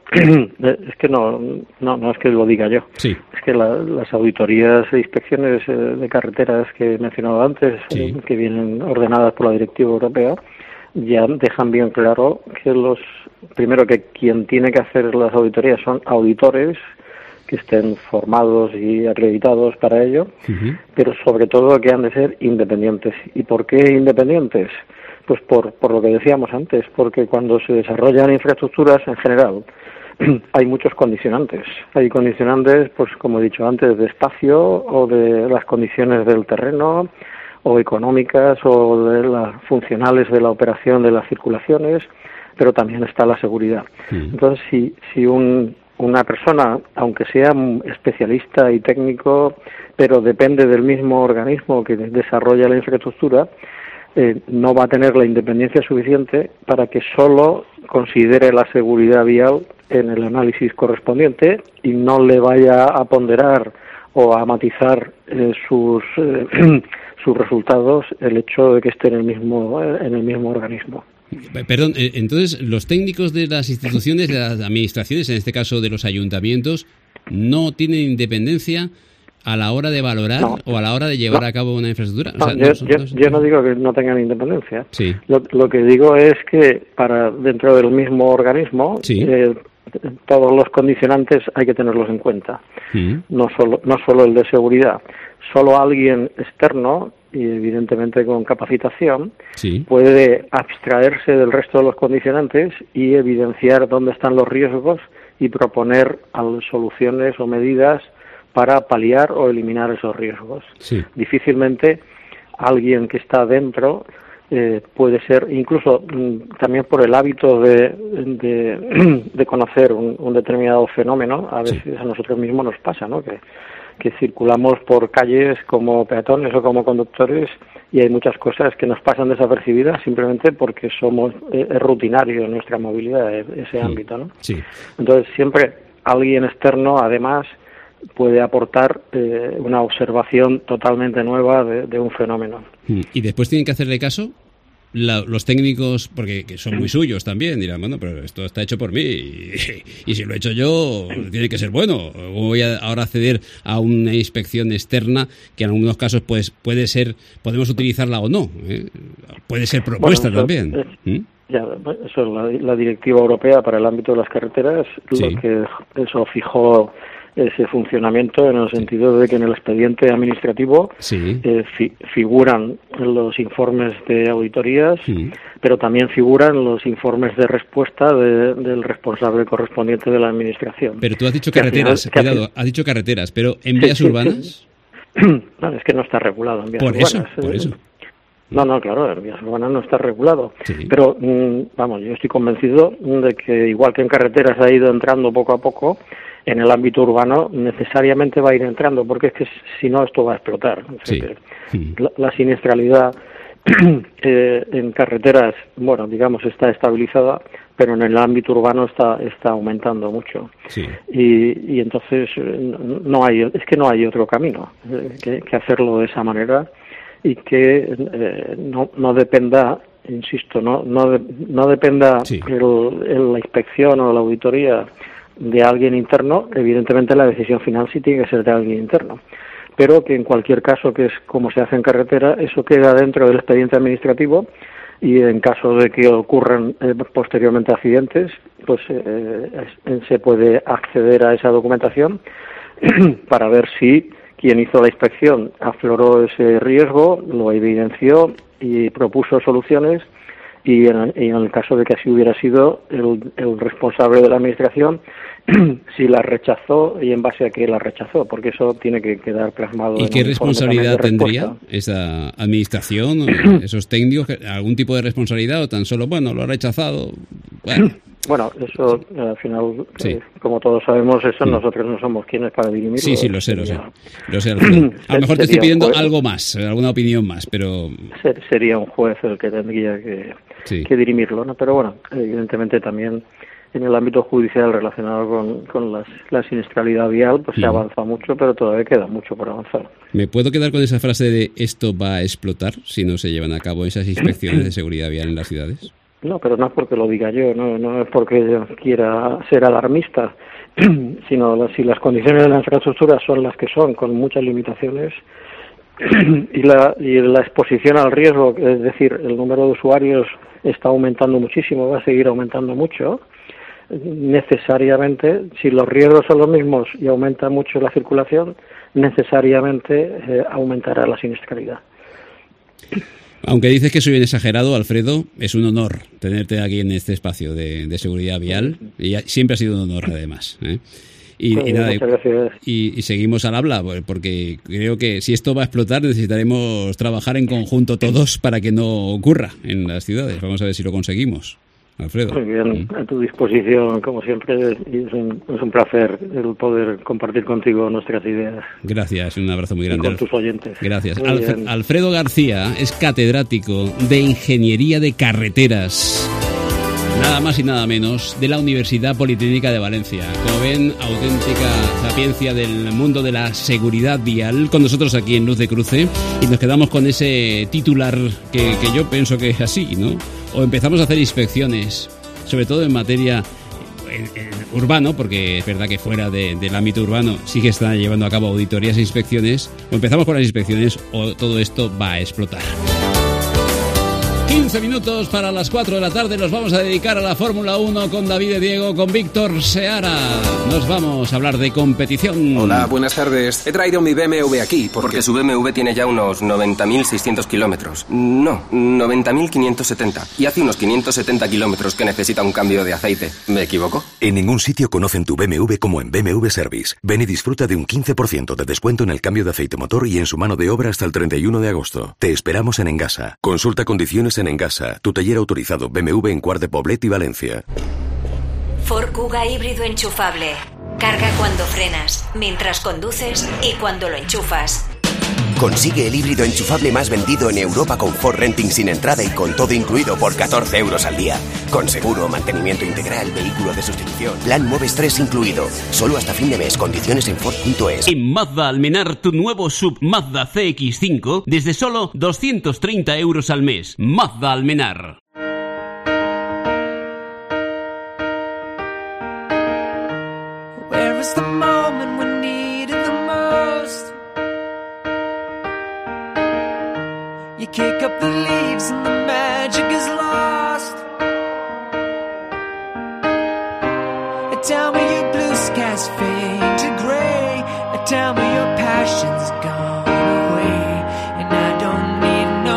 J: es que no, no, no es que lo diga yo. Sí. Es que la, las auditorías e inspecciones de carreteras que he mencionado antes, sí. eh, que vienen ordenadas por la Directiva Europea, ya dejan bien claro que los, primero que quien tiene que hacer las auditorías son auditores que estén formados y acreditados para ello, uh-huh. pero sobre todo que han de ser independientes. ¿Y por qué independientes? Pues por, por lo que decíamos antes, porque cuando se desarrollan infraestructuras en general hay muchos condicionantes. Hay condicionantes, pues como he dicho antes, de espacio o de las condiciones del terreno o económicas o de las funcionales de la operación de las circulaciones, pero también está la seguridad. Sí. Entonces, si, si un, una persona, aunque sea especialista y técnico, pero depende del mismo organismo que desarrolla la infraestructura, Eh, no va a tener la independencia suficiente para que solo considere la seguridad vial en el análisis correspondiente y no le vaya a ponderar o a matizar eh, sus eh, sus resultados el hecho de que esté en el mismo en el mismo organismo.
G: Perdón, entonces los técnicos de las instituciones, de las administraciones, en este caso de los ayuntamientos, no tienen independencia a la hora de valorar no. o a la hora de llevar no. a cabo una infraestructura.
J: No, o sea, yo, no, yo, no, yo no digo que no tengan independencia.
G: Sí.
J: Lo, lo que digo es que para dentro del mismo organismo
G: sí.
J: eh, todos los condicionantes hay que tenerlos en cuenta.
G: Mm.
J: No solo no solo el de seguridad. Solo alguien externo, y evidentemente con capacitación,
G: sí.
J: puede abstraerse del resto de los condicionantes y evidenciar dónde están los riesgos y proponer soluciones o medidas para paliar o eliminar esos riesgos.
G: Sí.
J: Difícilmente alguien que está dentro eh, puede ser, incluso mm, también por el hábito de, de, de conocer un, un determinado fenómeno, a veces sí. a nosotros mismos nos pasa, ¿no? Que, que circulamos por calles como peatones o como conductores y hay muchas cosas que nos pasan desapercibidas simplemente porque somos es rutinario en nuestra movilidad ese sí. ámbito, ¿no?
G: Sí.
J: Entonces siempre alguien externo además puede aportar eh, una observación totalmente nueva de, de un fenómeno.
G: ¿Y después tienen que hacerle caso la, los técnicos, porque que son muy suyos también, dirán, bueno, pero esto está hecho por mí y, y si lo he hecho yo, tiene que ser bueno? ¿O voy a ahora acceder a una inspección externa que en algunos casos pues puede ser, podemos utilizarla o no? ¿eh? Puede ser propuesta
J: bueno, eso,
G: también.
J: Es, ¿Mm? Ya, eso es la, la directiva europea para el ámbito de las carreteras,
G: sí.
J: lo que eso fijó ese funcionamiento en el sentido de que en el expediente administrativo
G: sí.
J: eh, fi, figuran los informes de auditorías,
G: sí.
J: pero también figuran los informes de respuesta de, del responsable correspondiente de la administración.
G: Pero tú has dicho carreteras,
J: final,
G: cuidado, has dicho carreteras, pero en vías sí, urbanas...
J: Sí. No, es que no está regulado en vías
G: por
J: urbanas.
G: Eso, por eso.
J: No, no, claro, en vías urbanas no está regulado.
G: Sí.
J: Pero, vamos, yo estoy convencido de que igual que en carreteras ha ido entrando poco a poco, en el ámbito urbano necesariamente va a ir entrando, porque es que si no esto va a explotar.
G: Sí.
J: La, la siniestralidad eh, en carreteras, bueno, digamos, está estabilizada, pero en el ámbito urbano está está aumentando mucho.
G: Sí.
J: Y, y entonces no hay, es que no hay otro camino eh, que, que hacerlo de esa manera y que eh, no, no dependa, insisto, no no, de, no dependa
G: sí.
J: el, el, la inspección o la auditoría de alguien interno. Evidentemente la decisión final sí tiene que ser de alguien interno, pero que en cualquier caso, que es como se hace en carretera, eso queda dentro del expediente administrativo y en caso de que ocurran eh, posteriormente accidentes, pues eh, eh, se puede acceder a esa documentación para ver si quien hizo la inspección afloró ese riesgo, lo evidenció y propuso soluciones, y en, y en el caso de que así hubiera sido el, el responsable de la administración, si la rechazó y en base a qué la rechazó, porque eso tiene que quedar plasmado.
G: ¿Y qué responsabilidad tendría esa administración, esos técnicos? ¿Algún tipo de responsabilidad o tan solo, bueno, lo ha rechazado? Bueno,
J: bueno eso al final,
G: sí.
J: eh, como todos sabemos, eso nosotros no somos quienes para dirimirlo.
G: Sí, sí, lo sé, lo sé. Lo sé, Alfredo. A lo mejor te estoy pidiendo algo más, alguna opinión más, pero...
J: Sería un juez el que tendría que,
G: sí.
J: que dirimirlo, ¿no? Pero bueno, evidentemente también en el ámbito judicial relacionado con, con las, la siniestralidad vial, pues sí. se avanza mucho, pero todavía queda mucho por avanzar.
G: ¿Me puedo quedar con esa frase de esto va a explotar si no se llevan a cabo esas inspecciones de seguridad vial en las ciudades?
J: No, pero no es porque lo diga yo, no, no es porque yo quiera ser alarmista, sino si las condiciones de la infraestructura son las que son, con muchas limitaciones, y la, y la exposición al riesgo, es decir, el número de usuarios está aumentando muchísimo, va a seguir aumentando mucho, necesariamente, si los riesgos son los mismos y aumenta mucho la circulación, necesariamente eh, aumentará la siniestralidad.
G: Aunque dices que soy un exagerado, Alfredo, es un honor tenerte aquí en este espacio de, de seguridad vial, y siempre ha sido un honor además, ¿eh? Y,
J: pues,
G: y, nada,
J: muchas gracias.
G: Y, y seguimos al habla, porque creo que si esto va a explotar necesitaremos trabajar en conjunto todos para que no ocurra en las ciudades. Vamos a ver si lo conseguimos, Alfredo.
J: Muy bien, a tu disposición, como siempre, y es un, es un placer el poder compartir contigo nuestras ideas.
G: Gracias, un abrazo muy grande.
J: Y con tus oyentes.
G: Gracias.
J: Muy
G: Alf-
J: bien.
G: Alfredo García es catedrático de Ingeniería de Carreteras, nada más y nada menos, de la Universidad Politécnica de Valencia. Como ven, auténtica sapiencia del mundo de la seguridad vial, con nosotros aquí en Luz de Cruce, y nos quedamos con ese titular que, que yo pienso que es así, ¿no? O empezamos a hacer inspecciones, sobre todo en materia el, el urbano, porque es verdad que fuera de, del ámbito urbano sí que están llevando a cabo auditorías e inspecciones. O empezamos con las inspecciones o todo esto va a explotar. quince minutos para las cuatro de la tarde, nos vamos a dedicar a la Fórmula uno con David Diego, con Víctor Seara. Nos vamos a hablar de competición.
K: Hola, buenas tardes. He traído mi B M W aquí porque, porque su B M W tiene ya unos noventa mil seiscientos kilómetros. No, noventa mil quinientos setenta. Y hace unos quinientos setenta kilómetros que necesita un cambio de aceite. ¿Me equivoco?
I: En ningún sitio conocen tu B M W como en B M W Service. Ven y disfruta de un quince por ciento de descuento en el cambio de aceite motor y en su mano de obra hasta el treinta y uno de agosto. Te esperamos en Engasa. Consulta condiciones en Engasa, tu taller autorizado B M W en Quart de Poblet y Valencia.
L: Ford Kuga híbrido enchufable. Carga cuando frenas, mientras conduces y cuando lo enchufas.
M: Consigue el híbrido enchufable más vendido en Europa con Ford Renting sin entrada y con todo incluido por catorce euros al día. Con seguro, mantenimiento integral, vehículo de sustitución, plan Moves tres incluido. Solo hasta fin de mes. Condiciones en Ford punto es.
G: En Mazda Almenar, tu nuevo sub Mazda C X cinco desde solo doscientos treinta euros al mes. Mazda Almenar.
N: Where is the moment we needed the most? You kick up the leaves and the magic is lost. Tell me your blue skies fade to gray. Tell me your passion's gone away. And I don't need no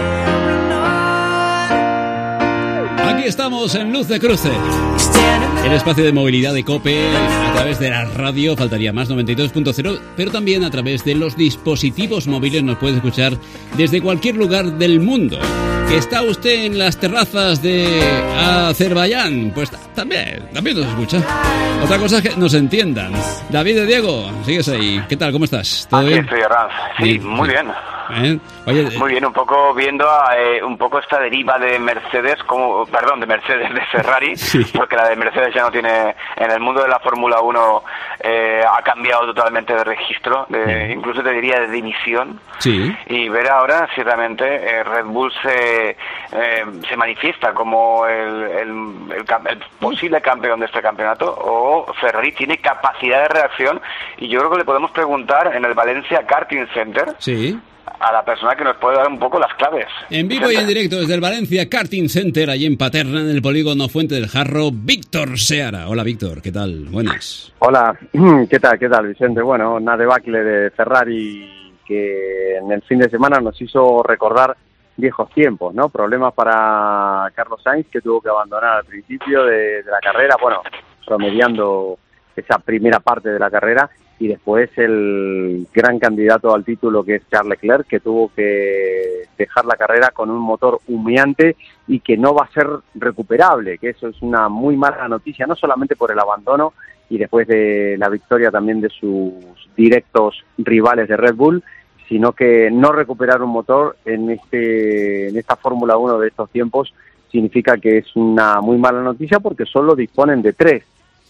N: carrying on.
G: Aquí estamos en Luz de Cruce, el espacio de movilidad de COPE a través de la radio, faltaría más, noventa y dos punto cero, pero también a través de los dispositivos móviles nos puede escuchar desde cualquier lugar del mundo. ¿Que está usted en las terrazas de Azerbaiyán? Pues también, también nos escucha. Otra cosa es que nos entiendan. David Diego, sigues ahí. ¿Qué tal? ¿Cómo estás? ¿Todo
O: Aquí
G: bien?
O: estoy, Arranz. Sí, sí, muy sí. bien.
G: ¿Eh? Oye,
O: muy bien, un poco viendo eh, un poco esta deriva de Mercedes, como perdón, de Mercedes, de Ferrari, sí. Porque la de Mercedes ya no tiene, en el mundo de la Fórmula uno eh, ha cambiado totalmente de registro, de, sí. incluso te diría de división,
G: sí.
O: Y ver ahora si realmente eh, Red Bull se, eh, se manifiesta como el, el, el, el posible campeón de este campeonato o Ferrari tiene capacidad de reacción, y yo creo que le podemos preguntar en el Valencia Karting Center.
G: Sí.
O: A la persona que nos puede dar un poco las claves.
G: En vivo Vicente. Y en directo desde el Valencia Karting Center, allí en Paterna, en el polígono Fuente del Jarro, Víctor Seara. Hola, Víctor, ¿qué tal? Buenas.
P: Hola, ¿qué tal? ¿Qué tal, Vicente? Bueno, una debacle de Ferrari que en el fin de semana nos hizo recordar viejos tiempos, ¿no? Problemas para Carlos Sainz, que tuvo que abandonar al principio de, de la carrera, bueno, promediando esa primera parte de la carrera, y después el gran candidato al título, que es Charles Leclerc, que tuvo que dejar la carrera con un motor humeante y que no va a ser recuperable, que eso es una muy mala noticia, no solamente por el abandono y después de la victoria también de sus directos rivales de Red Bull, sino que no recuperar un motor en este en esta Fórmula uno de estos tiempos significa que es una muy mala noticia, porque solo disponen de tres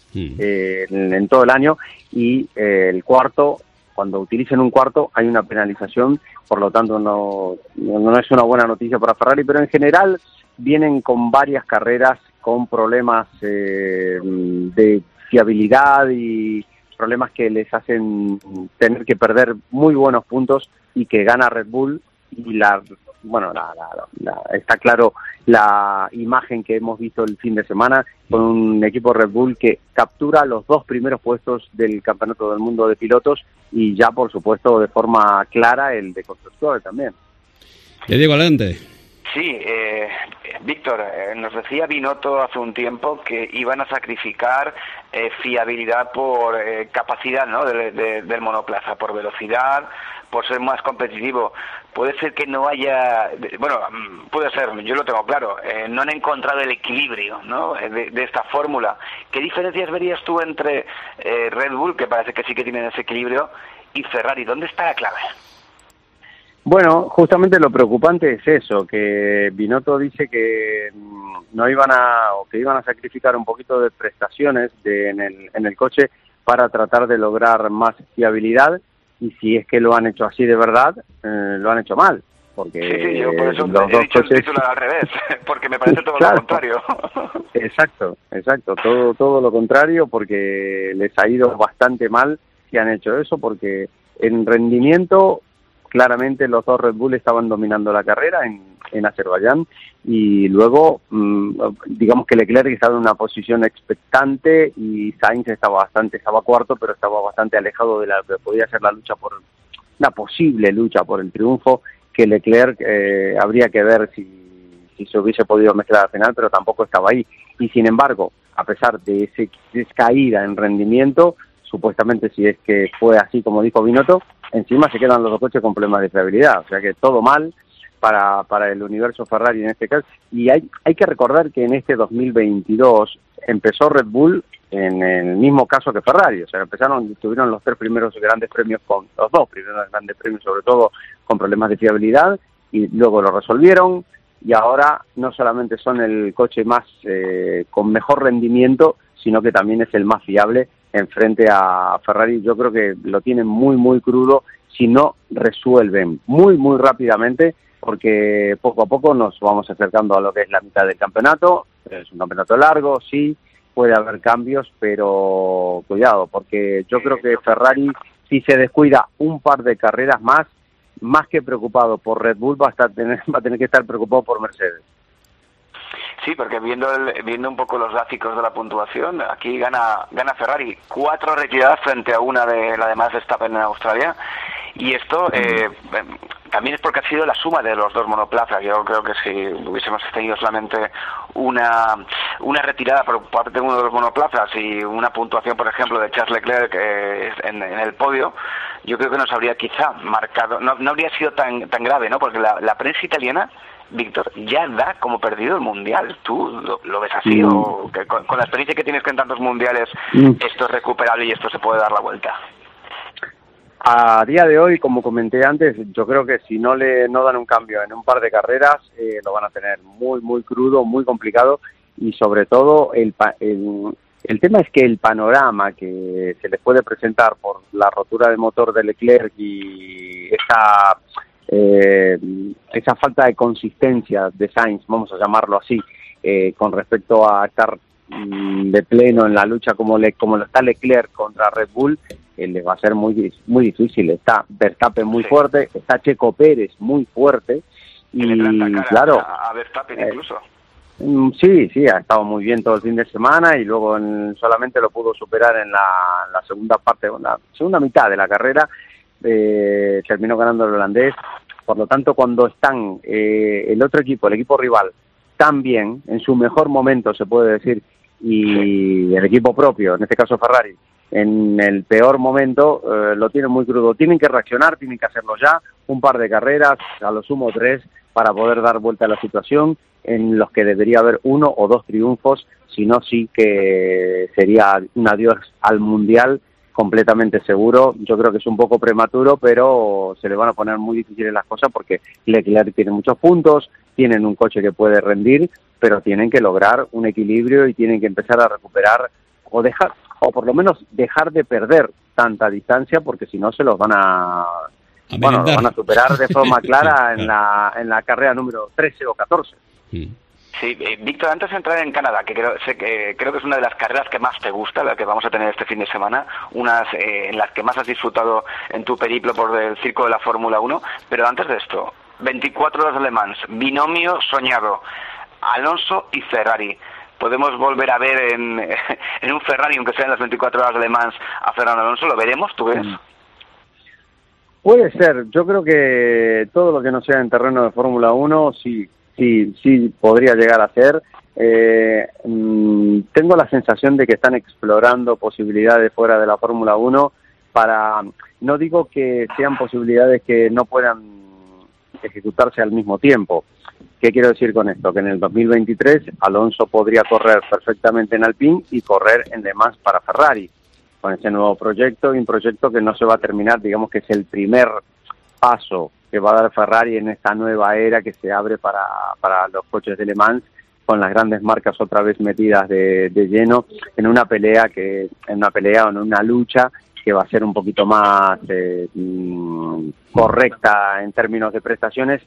P: Eh, en, en todo el año, y eh, el cuarto, cuando utilicen un cuarto hay una penalización, por lo tanto no, no, no es una buena noticia para Ferrari, pero en general vienen con varias carreras con problemas eh, de fiabilidad y problemas que les hacen tener que perder muy buenos puntos, y que gana Red Bull, y la bueno, la, la, la, está claro la imagen que hemos visto el fin de semana con un equipo Red Bull que captura los dos primeros puestos del Campeonato del Mundo de Pilotos, y ya, por supuesto, de forma clara el de constructores también.
G: Te digo, adelante.
O: Sí, eh, Víctor, eh, nos decía Binotto hace un tiempo que iban a sacrificar eh, fiabilidad por eh, capacidad, ¿no?, de, de, del monoplaza, por velocidad, por ser más competitivo. Puede ser que no haya, bueno, puede ser, yo lo tengo claro, eh, no han encontrado el equilibrio, ¿no?, de, de esta fórmula. ¿Qué diferencias verías tú entre eh, Red Bull, que parece que sí que tienen ese equilibrio, y Ferrari? ¿Dónde está la clave?
P: Bueno, justamente lo preocupante es eso, que Binotto dice que no iban a, o que iban a sacrificar un poquito de prestaciones de, en, el, en el coche para tratar de lograr más fiabilidad, y si es que lo han hecho así de verdad, eh, lo han hecho mal, porque
O: Sí, sí, yo por eso
P: los
O: he
P: dos
O: dicho
P: coches...
O: el título al revés, porque me parece todo
P: Claro.
O: lo contrario.
P: Exacto, exacto, todo todo lo contrario, porque les ha ido bastante mal si han hecho eso, porque en rendimiento claramente los dos Red Bull estaban dominando la carrera en, en Azerbaiyán, y luego mmm, digamos que Leclerc estaba en una posición expectante y Sainz estaba bastante, estaba cuarto, pero estaba bastante alejado de la que podía ser la lucha por una posible lucha por el triunfo, que Leclerc eh, habría que ver si, si se hubiese podido mezclar al final, pero tampoco estaba ahí. Y sin embargo, a pesar de esa caída en rendimiento, supuestamente si es que fue así como dijo Binotto, encima se quedan los dos coches con problemas de fiabilidad, o sea que todo mal para para el universo Ferrari en este caso. Y hay hay que recordar que en este dos mil veintidós empezó Red Bull en el mismo caso que Ferrari, o sea, empezaron, tuvieron los tres primeros grandes premios, con los dos primeros grandes premios sobre todo con problemas de fiabilidad, y luego lo resolvieron, y ahora no solamente son el coche más eh, con mejor rendimiento, sino que también es el más fiable en frente a Ferrari. Yo creo que lo tienen muy, muy crudo si no resuelven muy, muy rápidamente, porque poco a poco nos vamos acercando a lo que es la mitad del campeonato. Es un campeonato largo, sí, puede haber cambios, pero cuidado, porque yo creo que Ferrari, si se descuida un par de carreras más, más que preocupado por Red Bull, va a, estar, tener, va a tener que estar preocupado por Mercedes.
O: Sí, porque viendo el, viendo un poco los gráficos de la puntuación, aquí gana gana Ferrari cuatro retiradas frente a una de la de Max Verstappen en Australia, y esto eh, también es porque ha sido la suma de los dos monoplazas. Yo creo que si hubiésemos tenido solamente una una retirada por parte de uno de los monoplazas y una puntuación, por ejemplo, de Charles Leclerc eh, en, en el podio, yo creo que nos habría quizá marcado, no, no habría sido tan tan grave, ¿no? Porque la, la prensa italiana, Víctor, ya da como perdido el Mundial. ¿Tú lo, lo ves así? Mm. ¿O que con, con la experiencia que tienes en tantos Mundiales, mm. esto es recuperable y esto se puede dar la vuelta?
P: A día de hoy, como comenté antes, yo creo que si no le no dan un cambio en un par de carreras, eh, lo van a tener muy, muy crudo, muy complicado, y sobre todo el, el, el tema es que el panorama que se les puede presentar por la rotura de motor de Leclerc y esa... Eh, esa falta de consistencia de Sainz, vamos a llamarlo así, eh, con respecto a estar mm, de pleno en la lucha como le, como lo está Leclerc contra Red Bull, eh, les va a ser muy muy difícil. Está Verstappen muy sí. fuerte, está Checo Pérez muy fuerte, y claro,
O: a, a Verstappen eh, incluso.
P: Sí, sí, ha estado muy bien todo el fin de semana, y luego en, solamente lo pudo superar en la, en la segunda parte, en la segunda mitad de la carrera. Eh, terminó ganando el holandés. Por lo tanto, cuando están eh, el otro equipo, el equipo rival, tan bien, en su mejor momento se puede decir, y el equipo propio, en este caso Ferrari, en el peor momento, eh, lo tienen muy crudo. Tienen que reaccionar, tienen que hacerlo ya, un par de carreras, a lo sumo tres, para poder dar vuelta a la situación, en los que debería haber uno o dos triunfos, si no sí que sería un adiós al Mundial completamente seguro. Yo creo que es un poco prematuro, pero se le van a poner muy difíciles las cosas, porque Leclerc tiene muchos puntos, tienen un coche que puede rendir, pero tienen que lograr un equilibrio y tienen que empezar a recuperar o dejar, o por lo menos dejar de perder tanta distancia, porque si no se los van a, a bueno, los van a superar de forma clara en la en la carrera número trece o catorce.
G: Sí.
O: Sí, eh, Víctor, antes de entrar en Canadá, que creo, sé que creo que es una de las carreras que más te gusta, la que vamos a tener este fin de semana, unas eh, en las que más has disfrutado en tu periplo por el circo de la Fórmula uno, pero antes de esto, veinticuatro horas de Le Mans, binomio soñado, Alonso y Ferrari. ¿Podemos volver a ver en, en un Ferrari, aunque sea en las veinticuatro horas de Le Mans, a Fernando Alonso? ¿Lo veremos, tú ves?
P: Puede ser. Yo creo que todo lo que no sea en terreno de Fórmula uno, sí, sí, sí podría llegar a ser. Eh, mmm, tengo la sensación de que están explorando posibilidades fuera de la Fórmula uno para, no digo que sean posibilidades que no puedan ejecutarse al mismo tiempo. ¿Qué quiero decir con esto? Que en el dos mil veintitrés Alonso podría correr perfectamente en Alpine y correr en Le Mans para Ferrari, con ese nuevo proyecto, y un proyecto que no se va a terminar, digamos que es el primer paso que va a dar Ferrari en esta nueva era que se abre para, para los coches de Le Mans, con las grandes marcas otra vez metidas de, de lleno en una pelea que en una pelea o en una lucha que va a ser un poquito más eh, correcta en términos de prestaciones,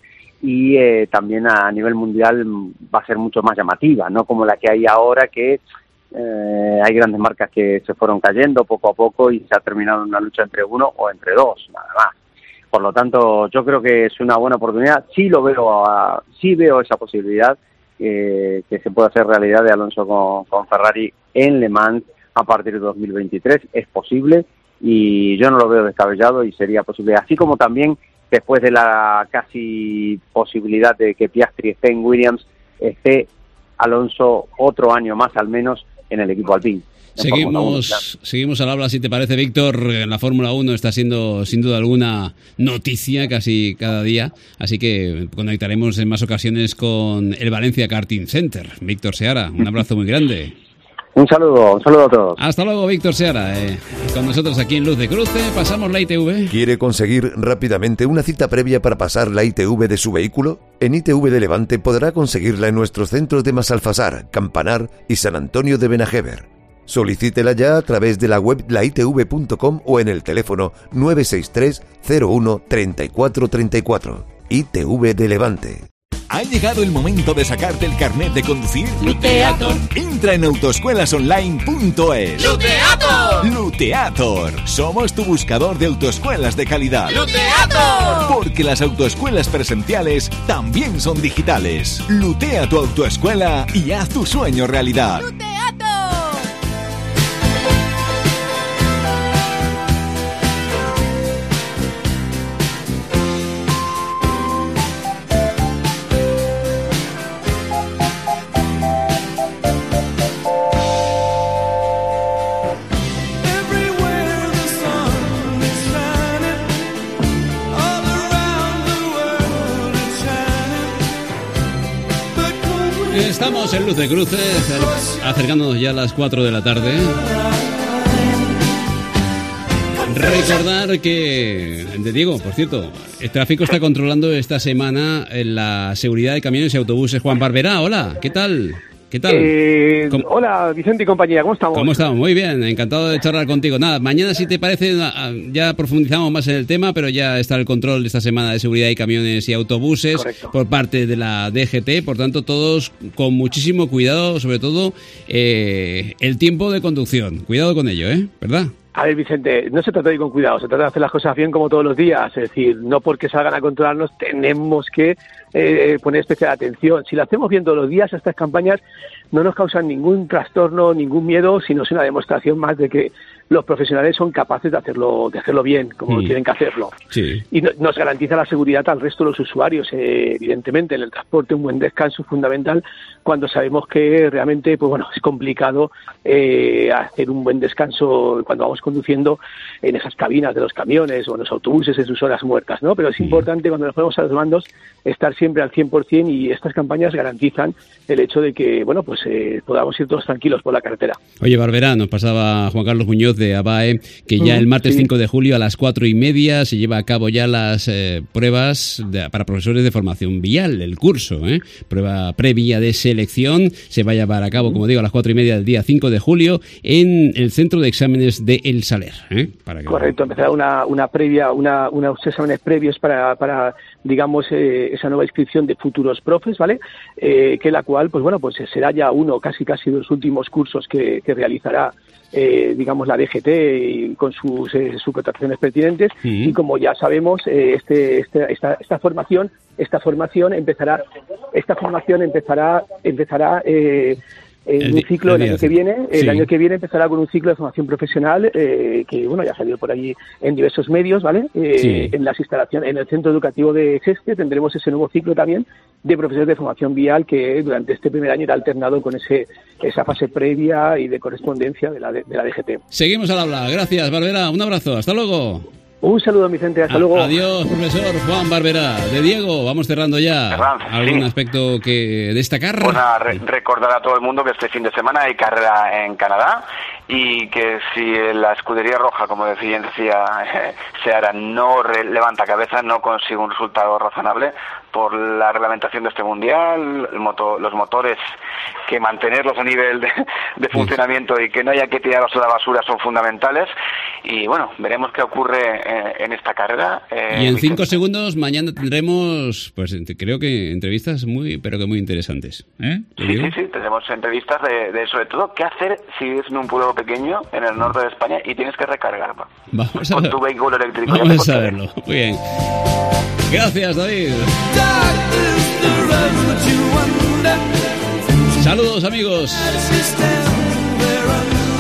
P: y eh, también a nivel mundial va a ser mucho más llamativa, no como la que hay ahora, que eh, hay grandes marcas que se fueron cayendo poco a poco y se ha terminado una lucha entre uno o entre dos, nada más. Por lo tanto, yo creo que es una buena oportunidad. Sí lo veo, a, sí veo esa posibilidad eh, que se pueda hacer realidad de Alonso con, con Ferrari en Le Mans a partir de dos mil veintitrés. Es posible y yo no lo veo descabellado y sería posible. Así como también después de la casi posibilidad de que Piastri esté en Williams, esté Alonso otro año más al menos en el equipo Alpine.
G: Seguimos, seguimos al habla, si te parece, Víctor. La Fórmula uno está siendo sin duda alguna noticia casi cada día, así que conectaremos en más ocasiones con el Valencia Karting Center. Víctor Seara, un abrazo muy grande.
P: Un saludo, un saludo a todos.
G: Hasta luego, Víctor Seara. Eh, con nosotros aquí en Luz de Cruce, pasamos la I T V.
Q: ¿Quiere conseguir rápidamente una cita previa para pasar la I T V de su vehículo? En I T V de Levante podrá conseguirla en nuestros centros de Masalfasar, Campanar y San Antonio de Benajever. Solicítela ya a través de la web la i t v punto com o en el teléfono nueve seis tres cero uno tres cuatro tres cuatro. I T V de Levante.
E: ¿Ha llegado el momento de sacarte el carnet de conducir?
F: Luteator.
E: Entra en autoescuelasonline punto es.
F: Luteator.
E: Luteator. Somos tu buscador de autoescuelas de calidad.
F: Luteator.
E: Porque las autoescuelas presenciales también son digitales. Lutea tu autoescuela y haz tu sueño realidad.
F: Luteator.
G: Estamos en Luz de Cruce, acercándonos ya a las cuatro de la tarde. Recordar que, de Diego, por cierto, el tráfico está controlando esta semana la seguridad de camiones y autobuses. Juan Barberá, hola, ¿qué tal? ¿Qué tal?
R: Eh, hola, Vicente y compañía, ¿cómo estamos?
G: ¿Cómo estamos? Muy bien, encantado de charlar contigo. Nada, mañana, si te parece, ya profundizamos más en el tema, pero ya está el control de esta semana de seguridad de camiones y autobuses. Correcto. Por parte de la D G T, por tanto, todos con muchísimo cuidado, sobre todo eh, el tiempo de conducción. Cuidado con ello, ¿eh? ¿Verdad?
R: A ver, Vicente, no se trata de ir con cuidado, se trata de hacer las cosas bien como todos los días. Es decir, no porque salgan a controlarnos tenemos que eh, poner especial atención. Si lo hacemos bien todos los días, estas campañas no nos causan ningún trastorno, ningún miedo, sino es una demostración más de que los profesionales son capaces de hacerlo de hacerlo bien, como mm. tienen que hacerlo.
G: Sí.
R: Y no, nos garantiza la seguridad al resto de los usuarios. Eh, evidentemente, en el transporte un buen descanso es fundamental cuando sabemos que realmente pues bueno es complicado eh, hacer un buen descanso cuando vamos conduciendo en esas cabinas de los camiones o en los autobuses en sus horas muertas, ¿no? Pero es mm. importante cuando nos ponemos a los mandos estar siempre al cien por ciento y estas campañas garantizan el hecho de que bueno pues eh, podamos ir todos tranquilos por la carretera.
G: Oye, Barberá, nos pasaba Juan Carlos Muñoz de ABAE que ya el martes sí. cinco de julio a las cuatro y media se lleva a cabo ya las eh, pruebas de, para profesores de formación vial, el curso, ¿eh? Prueba previa de selección, se va a llevar a cabo, como digo, a las cuatro y media del día cinco de julio en el Centro de Exámenes de El Saler. ¿eh? Para que
R: Correcto, empezará una, una previa, una, unos exámenes previos para, para digamos, eh, esa nueva inscripción de futuros profes, ¿vale? Eh, que la cual, pues bueno, pues será ya uno, casi casi de los últimos cursos que, que realizará Eh, digamos la D G T y con sus eh, subcontrataciones pertinentes sí. Y como ya sabemos eh, este, este esta, esta formación esta formación empezará esta formación empezará empezará eh, en el, un ciclo el, el año que viene el sí. año que viene empezará con un ciclo de formación profesional eh, que bueno ya ha salido por allí en diversos medios, ¿vale? Eh, sí. En las instalaciones en el centro educativo de Geste tendremos ese nuevo ciclo también de profesores de formación vial que durante este primer año irá alternado con ese esa fase previa y de correspondencia de la de, de la D G T.
G: Seguimos al habla. Gracias, Barberá. Un abrazo. Hasta luego.
R: Un saludo, Vicente. Hasta A, luego.
G: Adiós, profesor Juan Barberá. De Diego, vamos cerrando ya.
O: Ferran,
G: ¿Algún
O: sí.
G: aspecto que destacar?
O: Pues nada, re- recordar a todo el mundo que este fin de semana hay carrera en Canadá y que si la escudería roja, como decía, decía Seara, no re- levanta cabeza, no consigue un resultado razonable por la reglamentación de este mundial, el moto, los motores, que mantenerlos a nivel de, de funcionamiento y que no haya que tirarlos a la basura son fundamentales. Y bueno, veremos qué ocurre eh, en esta carrera. Eh,
G: y en cinco segundos mañana tendremos, pues creo que entrevistas muy, pero que muy interesantes. ¿Eh?
O: Sí, sí, sí, tendremos entrevistas de, de sobre todo qué hacer si vives en un pueblo pequeño en el norte de España y tienes que recargar
G: Vamos a
O: con
G: ver.
O: tu vehículo eléctrico.
G: Vamos a verlo. Muy bien. Gracias, David. Saludos, amigos.